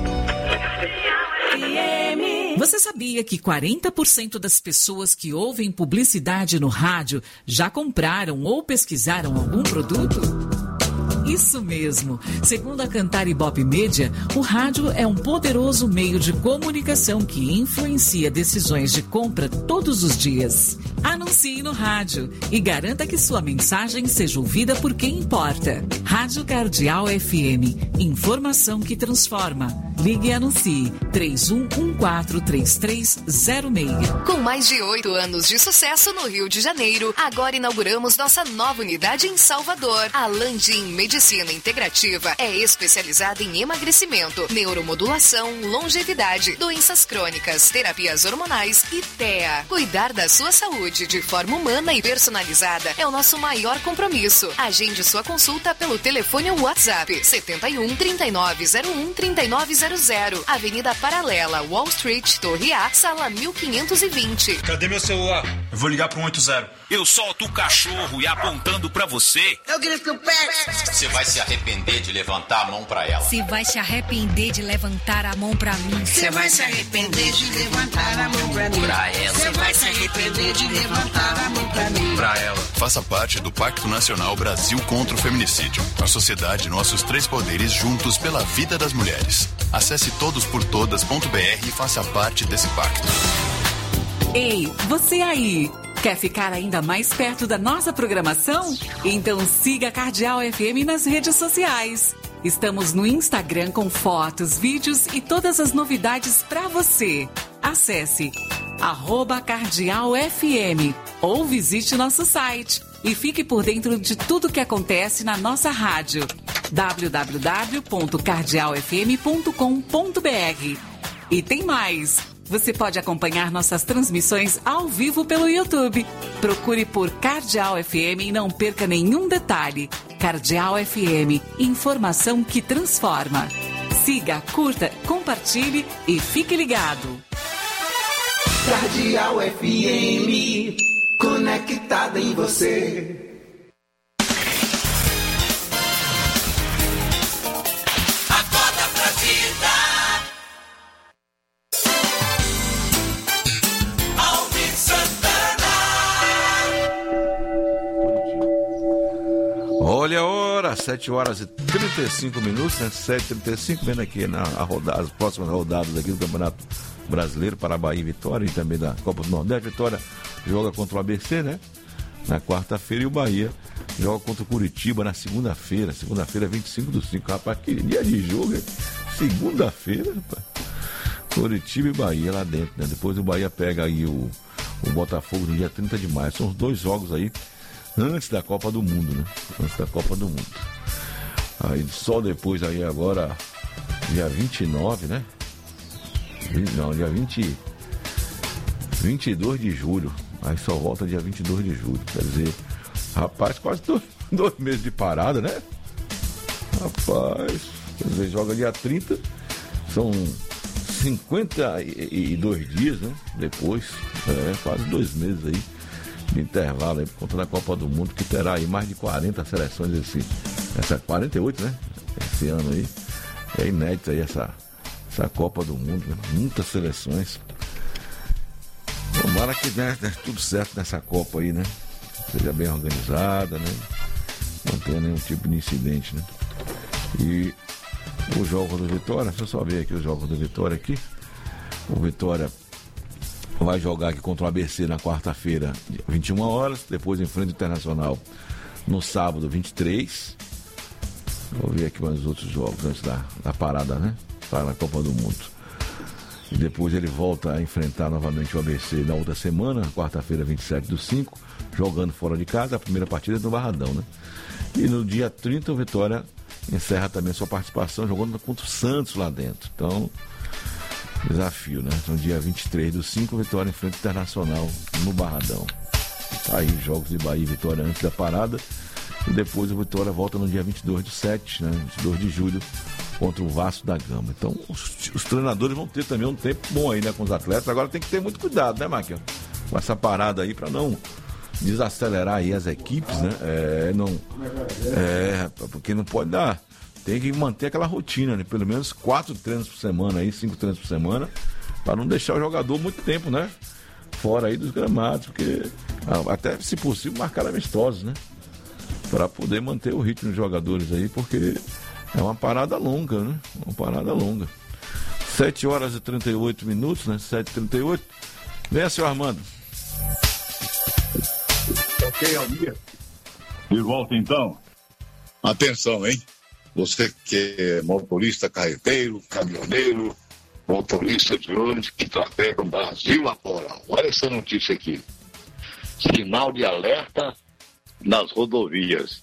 Você sabia que quarenta por cento das pessoas que ouvem publicidade no rádio já compraram ou pesquisaram algum produto? Isso mesmo. Segundo a Cantar Ibope Media, o rádio é um poderoso meio de comunicação que influencia decisões de compra todos os dias. Anuncie no rádio e garanta que sua mensagem seja ouvida por quem importa. Rádio Cardeal F M. Informação que transforma. Ligue e anuncie três um um quatro três três zero seis. Com mais de oito anos de sucesso no Rio de Janeiro, agora inauguramos nossa nova unidade em Salvador. A Landim Medicina Integrativa é especializada em emagrecimento, neuromodulação, longevidade, doenças crônicas, terapias hormonais e T E A. Cuidar da sua saúde de forma humana e personalizada é o nosso maior compromisso. Agende sua consulta pelo telefone ou WhatsApp sete um, trinta e nove zero um, trinta e nove zero zero, Avenida Paralela, Wall Street, Torre A, sala mil quinhentos e vinte. Cadê meu celular? Eu vou ligar pro um oito zero. Eu solto o cachorro e apontando pra você. Eu grito o pé. Você vai se arrepender de levantar a mão pra ela. Você vai se arrepender de levantar a mão pra mim. Você vai se arrepender de levantar a mão pra mim. Pra ela. Você vai se arrepender de levantar a mão pra mim. Pra ela. Faça parte do Pacto Nacional Brasil contra o Feminicídio. A sociedade, nossos três poderes juntos pela vida das mulheres. Acesse todos por todas ponto b r e faça parte desse pacto. Ei, você aí! Quer ficar ainda mais perto da nossa programação? Então siga a Cardeal F M nas redes sociais. Estamos no Instagram com fotos, vídeos e todas as novidades para você. Acesse arroba Cardeal F M ou visite nosso site e fique por dentro de tudo que acontece na nossa rádio. w w w ponto cardeal f m ponto com ponto b r. E tem mais! Você pode acompanhar nossas transmissões ao vivo pelo YouTube. Procure por Cardeal F M e não perca nenhum detalhe. Cardeal F M, informação que transforma. Siga, curta, compartilhe e fique ligado. Cardeal F M, conectada em você. Acorda pra vida. Olha a hora, sete horas e trinta e cinco minutos, né? sete e trinta e cinco, vendo aqui na a rodada, as próximas rodadas aqui do Campeonato Brasileiro para Bahia e Vitória e também da Copa do Nordeste. Vitória joga contra o A B C, né? Na quarta-feira, e o Bahia joga contra o Curitiba na segunda-feira. Segunda-feira, vinte e cinco do cinco. Rapaz, que dia de jogo, hein? Segunda-feira, rapaz. Curitiba e Bahia lá dentro, né? Depois o Bahia pega aí o, o Botafogo no dia trinta de maio. São os dois jogos aí antes da Copa do Mundo, né? Antes da Copa do Mundo. Aí só depois aí agora, dia vinte e nove, né? Não, dia vinte, vinte e dois de julho. Aí só volta dia vinte e dois de julho. Quer dizer, rapaz, quase dois, dois meses de parada, né? Rapaz, quer dizer, joga dia trinta, são cinquenta e dois dias, né? Depois, é, quase dois meses aí de intervalo aí por conta da Copa do Mundo, que terá aí mais de quarenta seleções esse, essa quarenta e oito, né? Esse ano aí. É inédito aí essa, essa Copa do Mundo, né? Muitas seleções. Tomara que dê tudo certo nessa Copa aí, né? Seja bem organizada, né? Não tenha nenhum tipo de incidente, né? E os jogos do Vitória. Deixa eu só ver aqui os jogos do Vitória aqui. O Vitória vai jogar aqui contra o A B C na quarta-feira, vinte e uma horas. Depois enfrenta o Internacional no sábado, vinte e três. Vou ver aqui mais os outros jogos antes da, da parada, né? Para a Copa do Mundo. E depois ele volta a enfrentar novamente o A B C na outra semana, quarta-feira, vinte e sete do cinco, jogando fora de casa. A primeira partida é do Barradão, né? E no dia trinta o Vitória encerra também sua participação jogando contra o Santos lá dentro. Então, desafio, né? No dia vinte e três do cinco, o Vitória enfrenta o Internacional no Barradão. Tá aí, jogos de Bahia e Vitória antes da parada. E depois o Vitória volta no dia vinte e dois do sete, né? vinte e dois de julho, contra o Vasco da Gama. Então, os, os treinadores vão ter também um tempo bom aí, né, com os atletas. Agora tem que ter muito cuidado, né, Marquinhos? Com essa parada aí, para não desacelerar aí as equipes, né? É, não, é, porque não pode dar. Tem que manter aquela rotina, né? Pelo menos quatro treinos por semana aí, cinco treinos por semana, para não deixar o jogador muito tempo, né? Fora aí dos gramados, porque até, se possível, marcar amistosos, né? Para poder manter o ritmo dos jogadores aí, porque é uma parada longa, né? Uma parada longa. sete horas e trinta e oito minutos, né? sete e trinta e oito. Venha, senhor Armando. Ok, Almir. De volta então. Atenção, hein? Você que é motorista carreteiro, caminhoneiro, motorista de ônibus que trafega o Brasil afora. Olha essa notícia aqui. Sinal de alerta nas rodovias.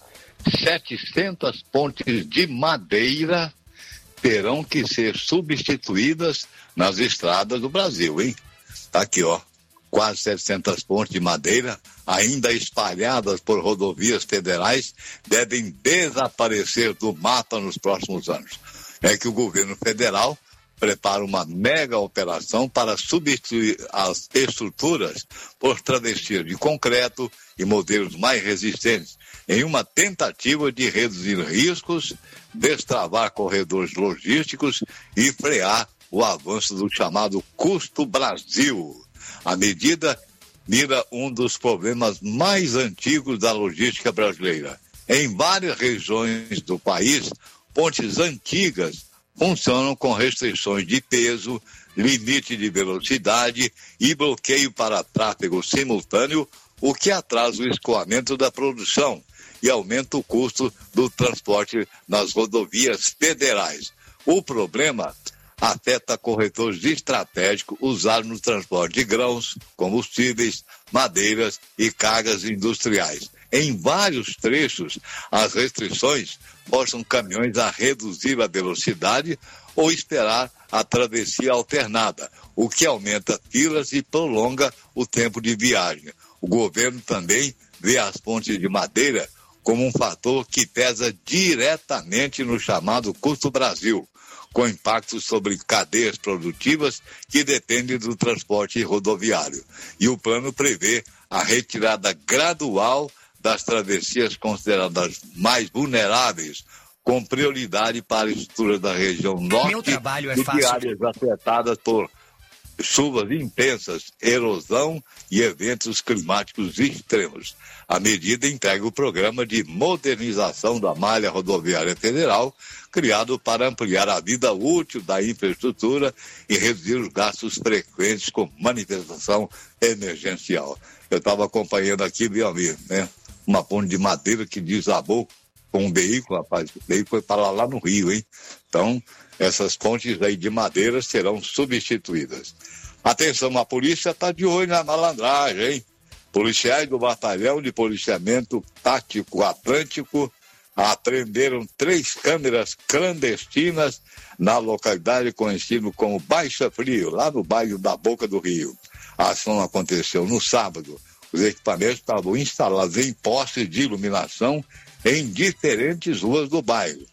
setecentas pontes de madeira terão que ser substituídas nas estradas do Brasil, hein? Tá aqui, ó. Quase setecentas pontes de madeira, ainda espalhadas por rodovias federais, devem desaparecer do mapa nos próximos anos. É que o governo federal prepara uma mega operação para substituir as estruturas por travessias de concreto e modelos mais resistentes, em uma tentativa de reduzir riscos, destravar corredores logísticos e frear o avanço do chamado custo Brasil. A medida mira um dos problemas mais antigos da logística brasileira. Em várias regiões do país, pontes antigas funcionam com restrições de peso, limite de velocidade e bloqueio para tráfego simultâneo, o que atrasa o escoamento da produção e aumenta o custo do transporte nas rodovias federais. O problema afeta corretores estratégicos usados no transporte de grãos, combustíveis, madeiras e cargas industriais. Em vários trechos, as restrições forçam caminhões a reduzir a velocidade ou esperar a travessia alternada, o que aumenta filas e prolonga o tempo de viagem. O governo também vê as pontes de madeira como um fator que pesa diretamente no chamado custo Brasil, com impacto sobre cadeias produtivas que dependem do transporte rodoviário. E o plano prevê a retirada gradual das travessias consideradas mais vulneráveis, com prioridade para estruturas da região norte Meu trabalho é e de fácil. áreas afetadas por chuvas intensas, erosão e eventos climáticos extremos. A medida integra o programa de modernização da malha rodoviária federal, criado para ampliar a vida útil da infraestrutura e reduzir os gastos frequentes com manifestação emergencial. Eu estava acompanhando aqui, meu amigo, né? Uma ponte de madeira que desabou com um veículo, rapaz. O veículo foi para lá no Rio, hein? Então, essas pontes aí de madeira serão substituídas. Atenção, a polícia está de olho na malandragem, hein? Policiais do Batalhão de Policiamento Tático Atlântico apreenderam três câmeras clandestinas na localidade conhecida como Baixa Frio, lá no bairro da Boca do Rio. A ação aconteceu no sábado. Os equipamentos estavam instalados em postes de iluminação em diferentes ruas do bairro.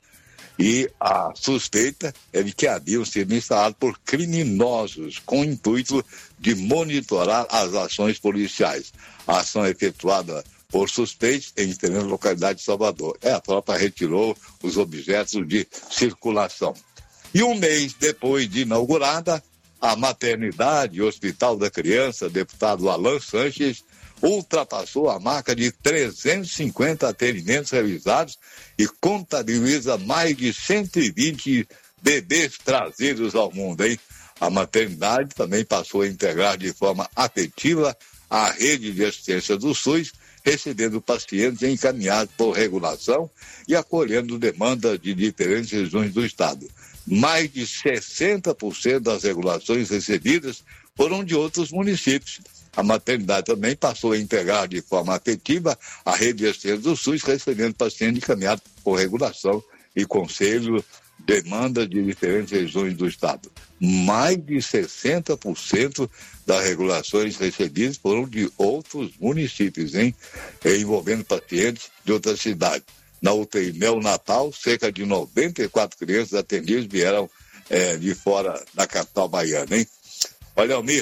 E a suspeita é de que haviam sido instalados por criminosos com o intuito de monitorar as ações policiais. A ação é efetuada por suspeitos em diferentes localidades de Salvador. É, a tropa retirou os objetos de circulação. E um mês depois de inaugurada, a maternidade e hospital da criança, deputado Alan Sanches, ultrapassou a marca de trezentos e cinquenta atendimentos realizados e contabiliza mais de cento e vinte bebês trazidos ao mundo, hein? A maternidade também passou a integrar de forma afetiva a rede de assistência do SUS, recebendo pacientes encaminhados por regulação e acolhendo demandas de diferentes regiões do estado. Mais de sessenta por cento das regulações recebidas foram de outros municípios. A maternidade também passou a integrar de forma afetiva a rede de assistência do SUS, recebendo pacientes encaminhados por regulação e conselho, demandas de diferentes regiões do estado. Mais de sessenta por cento das regulações recebidas foram de outros municípios, hein? Envolvendo pacientes de outras cidades. Na U T I neonatal, cerca de noventa e quatro crianças atendidas vieram é, de fora da capital baiana, hein? Olha, Almir,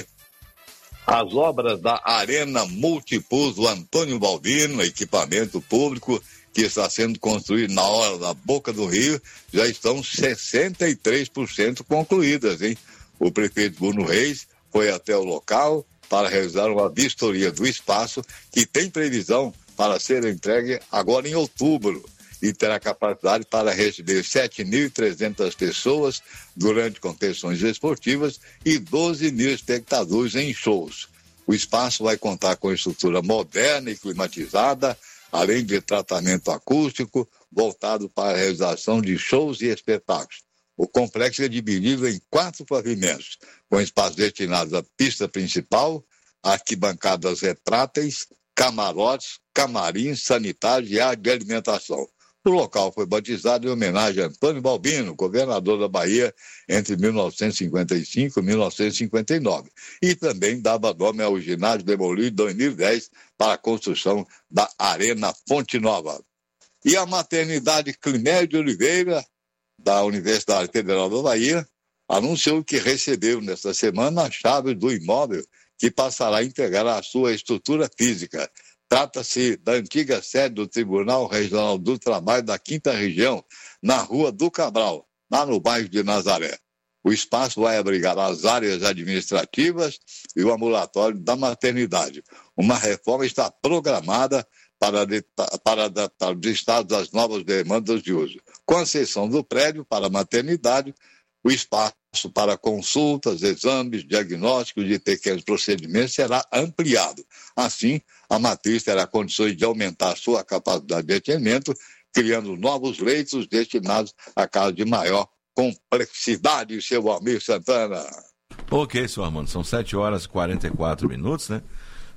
as obras da Arena Multiuso Antônio Balbino, equipamento público que está sendo construído na hora da Boca do Rio, já estão sessenta e três por cento concluídas, hein? O prefeito Bruno Reis foi até o local para realizar uma vistoria do espaço que tem previsão para ser entregue agora em outubro e terá capacidade para receber sete mil e trezentas pessoas durante competições esportivas e doze mil espectadores em shows. O espaço vai contar com estrutura moderna e climatizada, além de tratamento acústico voltado para a realização de shows e espetáculos. O complexo é dividido em quatro pavimentos, com espaços destinados à pista principal, arquibancadas retráteis, camarotes, camarins, sanitários e área de alimentação. O local foi batizado em homenagem a Antônio Balbino, governador da Bahia entre mil novecentos e cinquenta e cinco e mil novecentos e cinquenta e nove. E também dava nome ao ginásio demolido em dois mil e dez para a construção da Arena Fonte Nova. E a maternidade Climério de Oliveira, da Universidade Federal da Bahia, anunciou que recebeu nesta semana a chave do imóvel que passará a integrar a sua estrutura física. Trata-se da antiga sede do Tribunal Regional do Trabalho da Quinta Região, na Rua do Cabral, lá no bairro de Nazaré. O espaço vai abrigar as áreas administrativas e o ambulatório da maternidade. Uma reforma está programada para, de, para adaptar os estados às novas demandas de uso. Com a cessão do prédio para a maternidade, o espaço para consultas, exames, diagnósticos de pequenos procedimentos será ampliado. Assim, a matriz terá condições de aumentar sua capacidade de atendimento, criando novos leitos destinados a casos de maior complexidade, seu Almir Santana. Ok, seu Armando, são sete horas e quarenta e quatro minutos, né?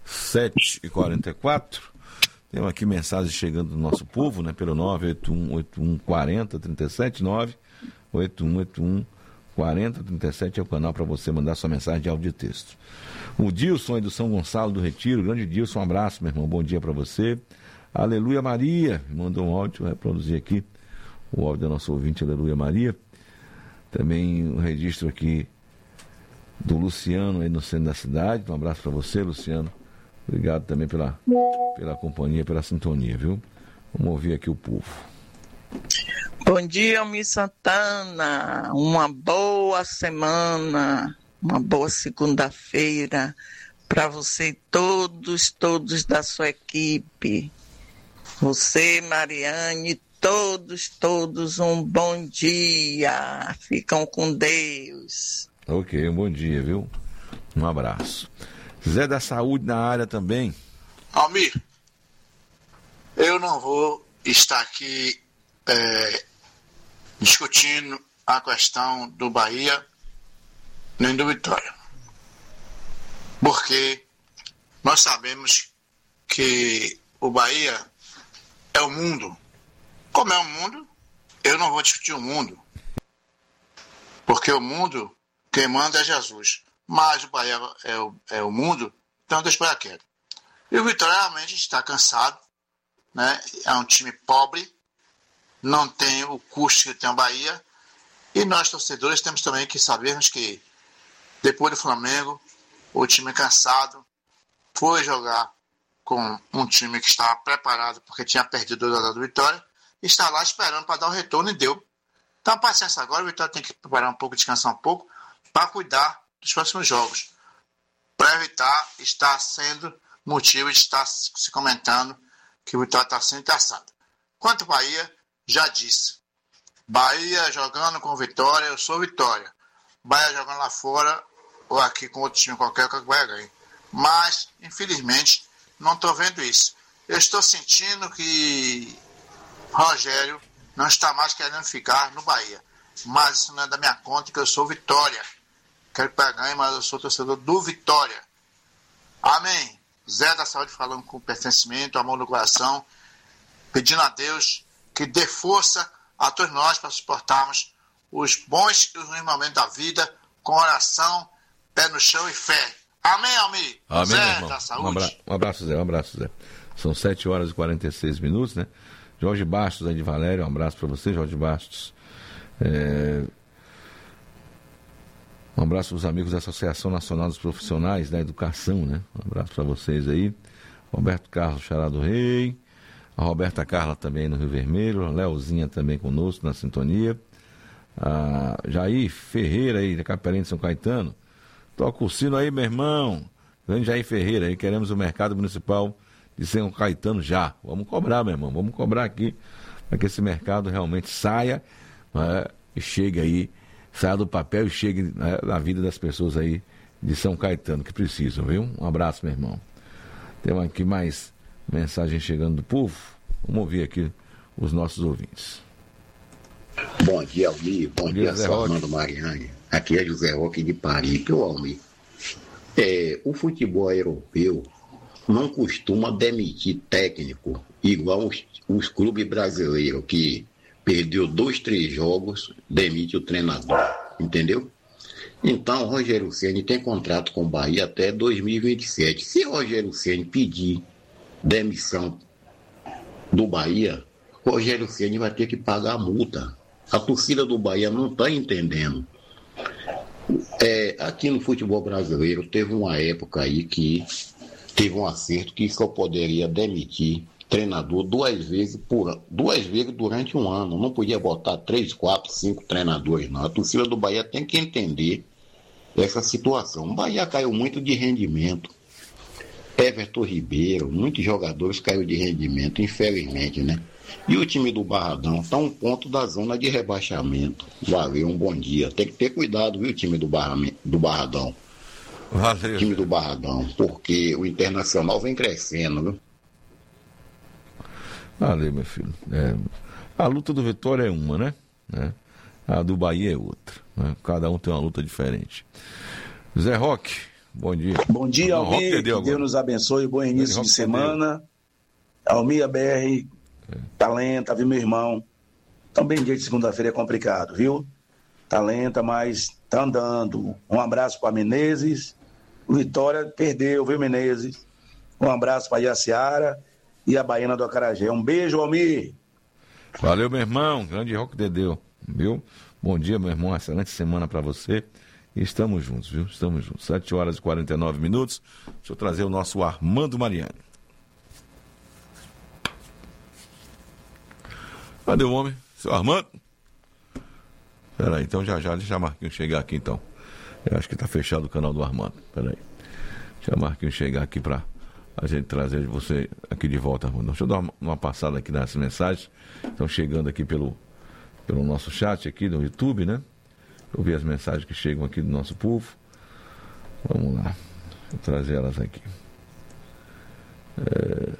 sete e quarenta e quatro. Temos aqui mensagens chegando do nosso povo, né? Pelo nove oito um oito um quatro zero três sete, nove oito um oito um quatro zero três sete é o canal para você mandar sua mensagem de áudio e texto. O Dilson aí do São Gonçalo do Retiro, grande Dilson, um abraço, meu irmão, bom dia para você. Aleluia Maria, me mandou um áudio, vou reproduzir aqui o áudio da nossa ouvinte, Aleluia Maria. Também um registro aqui do Luciano aí no centro da cidade, um abraço para você, Luciano. Obrigado também pela, pela companhia, pela sintonia, viu? Vamos ouvir aqui o povo. Bom dia, Almir Santana. Uma boa semana, uma boa segunda-feira para você e todos, todos da sua equipe. Você, Mariane, todos, todos um bom dia. Ficam com Deus. Ok, um bom dia, viu? Um abraço. Zé da Saúde na área também. Almir, eu não vou estar aqui é, discutindo a questão do Bahia nem do Vitória. Porque nós sabemos que o Bahia é o mundo. Como é o mundo, eu não vou discutir o mundo. Porque o mundo, quem manda é Jesus. Mas o Bahia é o, é o mundo, então deixa para quieto. E o Vitória realmente está cansado, né? É um time pobre, não tem o custo que tem o Bahia. E nós, torcedores, temos também que sabermos que depois do Flamengo, o time cansado foi jogar com um time que estava preparado porque tinha perdido dois a zero do Vitória e está lá esperando para dar o retorno e deu. Então, paciência agora, o Vitória tem que preparar um pouco, descansar um pouco para cuidar dos próximos jogos, para evitar estar sendo motivo de estar se comentando que o Vitória está sendo interessado. Quanto ao Bahia, já disse. Bahia jogando com Vitória, eu sou Vitória. Bahia jogando lá fora, ou aqui com outro time qualquer, que o Bahia ganha. Mas, infelizmente, não estou vendo isso. Eu estou sentindo que Rogério não está mais querendo ficar no Bahia. Mas isso não é da minha conta, que eu sou Vitória. Quero que o Bahia ganhe, mas eu sou torcedor do Vitória. Amém. Zé da Saúde falando com pertencimento, amor no coração, pedindo a Deus que dê força a todos nós para suportarmos os bons e os ruins momentos da vida, com oração, pé no chão e fé. Amém, Almir? Amém, Zé irmão. da Saúde. Um, abra... um abraço, Zé. Um abraço, Zé. São sete horas e quarenta e seis minutos, né? Jorge Bastos aí de Valério, um abraço para você, Jorge Bastos. É... Um abraço para os amigos da Associação Nacional dos Profissionais da Educação, né? Um abraço para vocês aí. Roberto Carlos, Xará do Rei. A Roberta Carla também no Rio Vermelho. A Leozinha também conosco na sintonia. A Jair Ferreira aí, da Capelinha de São Caetano. Toca o sino aí, meu irmão. Grande Jair Ferreira aí. Queremos o mercado municipal de São Caetano já. Vamos cobrar, meu irmão. Vamos cobrar aqui para que esse mercado realmente saia, né, e chegue aí, saia do papel e chegue, né, na vida das pessoas aí de São Caetano que precisam, viu? Um abraço, meu irmão. Temos aqui mais mensagem chegando do povo. Vamos ouvir aqui os nossos ouvintes. Bom dia, Almir. Bom, Bom dia, dia Armando Mariani. Aqui é José Roque de Paris. Que o Almir, é, o futebol europeu não costuma demitir técnico igual os, os clubes brasileiros, que perdeu dois, três jogos, demite o treinador, entendeu? Então, o Rogério Ceni tem contrato com o Bahia até dois mil e vinte e sete. Se o Rogério Ceni pedir demissão do Bahia, o Rogério Ceni vai ter que pagar a multa. A torcida do Bahia não está entendendo. É, aqui no futebol brasileiro teve uma época aí que teve um acerto que só poderia demitir treinador duas vezes por duas vezes durante um ano. Não podia botar três, quatro, cinco treinadores, não. A torcida do Bahia tem que entender essa situação. O Bahia caiu muito de rendimento. Everton Ribeiro, muitos jogadores caíram de rendimento, infelizmente, né? E o time do Barradão está um ponto da zona de rebaixamento. Valeu, um bom dia. Tem que ter cuidado, viu, time do, Barra, do Barradão. Valeu. Time do Barradão, porque o Internacional vem crescendo, viu? Valeu, meu filho. É, a luta do Vitória é uma, né? né? A do Bahia é outra. Né? Cada um tem uma luta diferente. Zé Roque, bom dia. Bom dia, Almir. Que Deus nos abençoe. Bom início de semana. Almir, B R, é. Talenta, viu, meu irmão? Também dia de segunda-feira é complicado, viu? Talenta, mas tá andando. Um abraço para Menezes. O Vitória perdeu, viu, Menezes? Um abraço para Iaciara e a Baiana do Acarajé. Um beijo, Almir. Valeu, meu irmão. Grande Roque Dedeu, viu? Bom dia, meu irmão. Excelente semana para você. E estamos juntos, viu? Estamos juntos. sete horas e quarenta e nove minutos. Deixa eu trazer o nosso Armando Mariani. Cadê o homem? Seu Armando? Peraí, então já já, deixa a Marquinhos chegar aqui então. Eu acho que tá fechado o canal do Armando. Peraí. Deixa a Marquinhos chegar aqui pra a gente trazer você aqui de volta, Armando. Deixa eu dar uma, uma passada aqui nas mensagens. Estão chegando aqui pelo, pelo nosso chat aqui no YouTube, né? Eu vi as mensagens que chegam aqui do nosso povo. Vamos lá. Vou trazer elas aqui. É...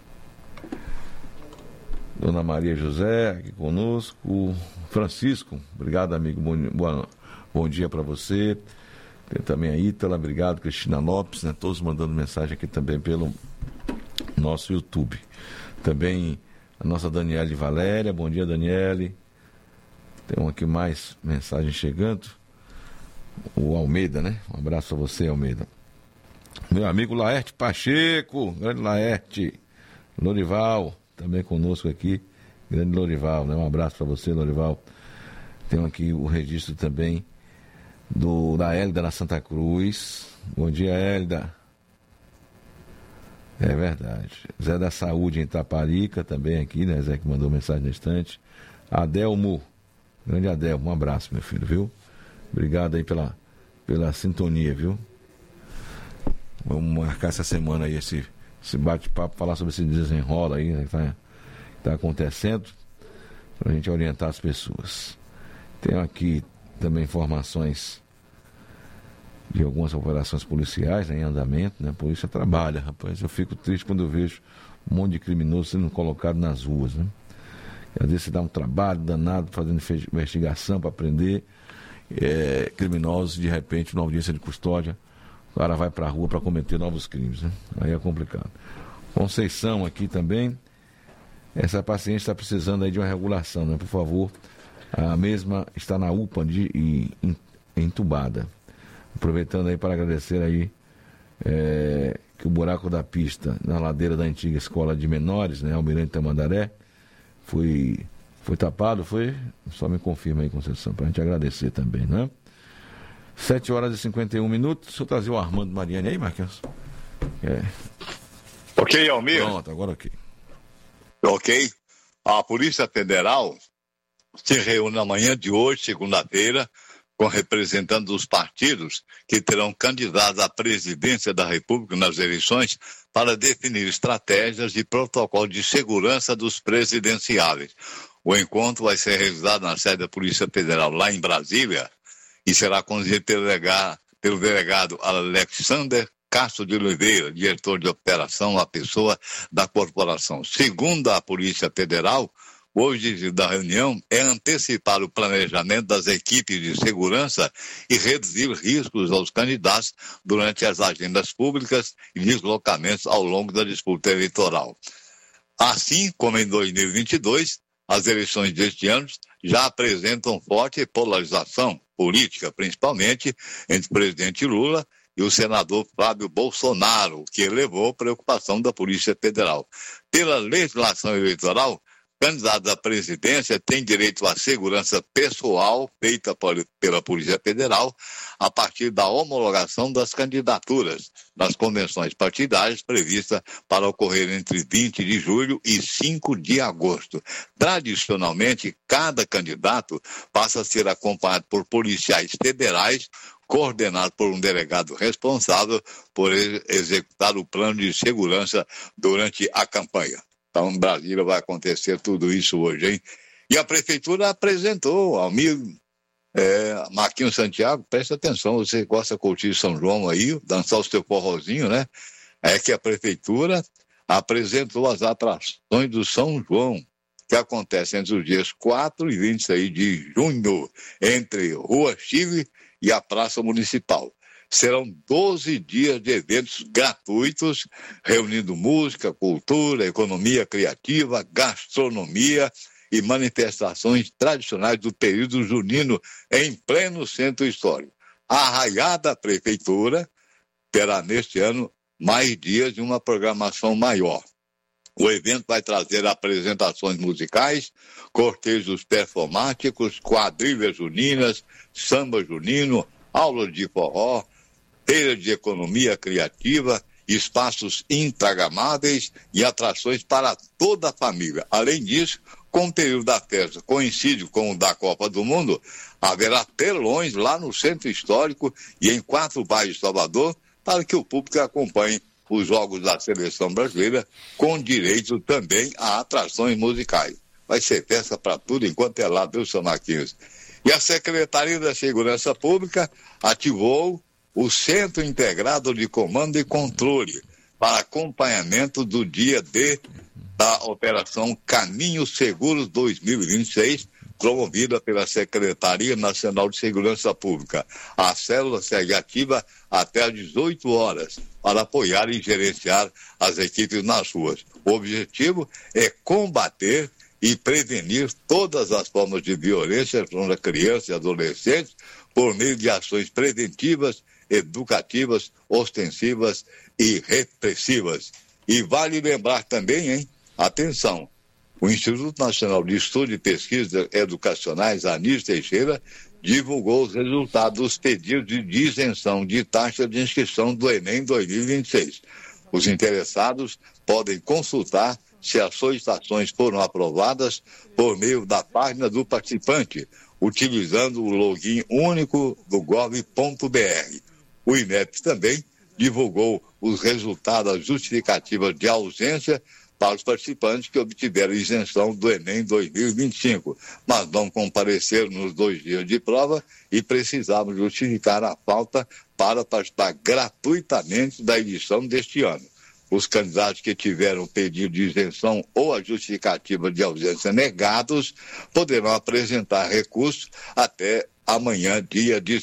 Dona Maria José, aqui conosco. Francisco, obrigado, amigo. Bom, bom, bom dia para você. Tem também a Ítala, obrigado. Cristina Lopes, né? Todos mandando mensagem aqui também pelo nosso YouTube. Também a nossa Daniele Valéria. Bom dia, Daniele. Tem aqui mais mensagem chegando. O Almeida, né? Um abraço a você, Almeida. Meu amigo Laerte Pacheco, grande Laerte. Lorival, também conosco aqui. Grande Lorival, né? Um abraço para você, Lorival. Tem aqui o registro também do, da Hélida na Santa Cruz. Bom dia, Hélida. É verdade. Zé da Saúde em Itaparica também aqui, né? Zé que mandou mensagem na estante. Adelmo. Grande Adelmo, um abraço, meu filho, viu? Obrigado aí pela, pela sintonia, viu? Vamos marcar essa semana aí esse, esse bate-papo, falar sobre esse desenrola aí, né, que está tá acontecendo, para a gente orientar as pessoas. Tenho aqui também informações de algumas operações policiais, né, em andamento, né? A polícia trabalha, rapaz. Eu fico triste quando eu vejo um monte de criminoso sendo colocado nas ruas, né? Às vezes se dá um trabalho danado fazendo investigação para prender é, criminosos, e de repente, numa audiência de custódia, o cara vai para a rua para cometer novos crimes, né? Aí é complicado. Conceição aqui também, essa paciente está precisando aí de uma regulação, né? Por favor, a mesma está na U P A de, e, entubada. Aproveitando aí para agradecer aí é, que o buraco da pista na ladeira da antiga escola de menores, né, Almirante Tamandaré, foi, foi tapado, foi? Só me confirma aí, Conceição, para a gente agradecer também, né? sete horas e cinquenta e um minutos. Deixa eu trazer o Armando Mariani aí, Marquinhos. É. Ok, Almir? Pronto, agora ok. Ok. A Polícia Federal se reúne amanhã de hoje, segunda-feira, com representantes dos partidos que terão candidatos à presidência da República nas eleições para definir estratégias e protocolos de segurança dos presidenciáveis. O encontro vai ser realizado na sede da Polícia Federal, lá em Brasília, e será conduzido pelo delegado, pelo delegado Alexander Castro de Oliveira, diretor de operação, a pessoa da corporação. Segundo a Polícia Federal, o objetivo da reunião é antecipar o planejamento das equipes de segurança e reduzir riscos aos candidatos durante as agendas públicas e deslocamentos ao longo da disputa eleitoral. Assim como em dois mil e vinte e dois, as eleições deste ano já apresentam forte polarização política, principalmente entre o presidente Lula e o senador Flávio Bolsonaro, que elevou a preocupação da Polícia Federal. Pela legislação eleitoral, candidatos à presidência têm direito à segurança pessoal feita pela Polícia Federal a partir da homologação das candidaturas nas convenções partidárias previstas para ocorrer entre vinte de julho e cinco de agosto. Tradicionalmente, cada candidato passa a ser acompanhado por policiais federais, coordenado por um delegado responsável por executar o plano de segurança durante a campanha. Então, em Brasília vai acontecer tudo isso hoje, hein? E a Prefeitura apresentou, amigo é, Marquinhos Santiago, presta atenção, você gosta de curtir São João aí, dançar o seu forrozinho, né? É que a Prefeitura apresentou as atrações do São João, que acontece entre os dias quatro e vinte e seis de junho, entre Rua Chile e a Praça Municipal. Serão doze dias de eventos gratuitos, reunindo música, cultura, economia criativa, gastronomia e manifestações tradicionais do período junino em pleno centro histórico. A arraiada Prefeitura terá neste ano mais dias de uma programação maior. O evento vai trazer apresentações musicais, cortejos performáticos, quadrilhas juninas, samba junino, aulas de forró, feira de economia criativa, espaços instagramáveis e atrações para toda a família. Além disso, como o período da festa coincide com o da Copa do Mundo, haverá telões lá no Centro Histórico e em quatro bairros de Salvador para que o público acompanhe os jogos da Seleção Brasileira, com direito também a atrações musicais. Vai ser festa para tudo enquanto é lá, viu, seu Marquinhos? E a Secretaria da Segurança Pública ativou o Centro Integrado de Comando e Controle para acompanhamento do dia D da Operação Caminhos Seguros dois mil e vinte e seis, promovida pela Secretaria Nacional de Segurança Pública. A célula segue ativa até às dezoito horas para apoiar e gerenciar as equipes nas ruas. O objetivo é combater e prevenir todas as formas de violência contra crianças e adolescentes por meio de ações preventivas, educativas, ostensivas e repressivas. E vale lembrar também, hein? Atenção, o Instituto Nacional de Estudo e Pesquisas Educacionais, Anísio Teixeira, divulgou os resultados dos pedidos de isenção de taxa de inscrição do Enem dois mil e vinte e seis. Os interessados podem consultar se as solicitações foram aprovadas por meio da página do participante, utilizando o login único do gov ponto br. O I N E P também divulgou os resultados justificativas de ausência para os participantes que obtiveram isenção do Enem dois mil e vinte e cinco, mas não compareceram nos dois dias de prova e precisavam justificar a falta para participar gratuitamente da edição deste ano. Os candidatos que tiveram pedido de isenção ou a justificativa de ausência negados poderão apresentar recurso até amanhã, dia dezesseis.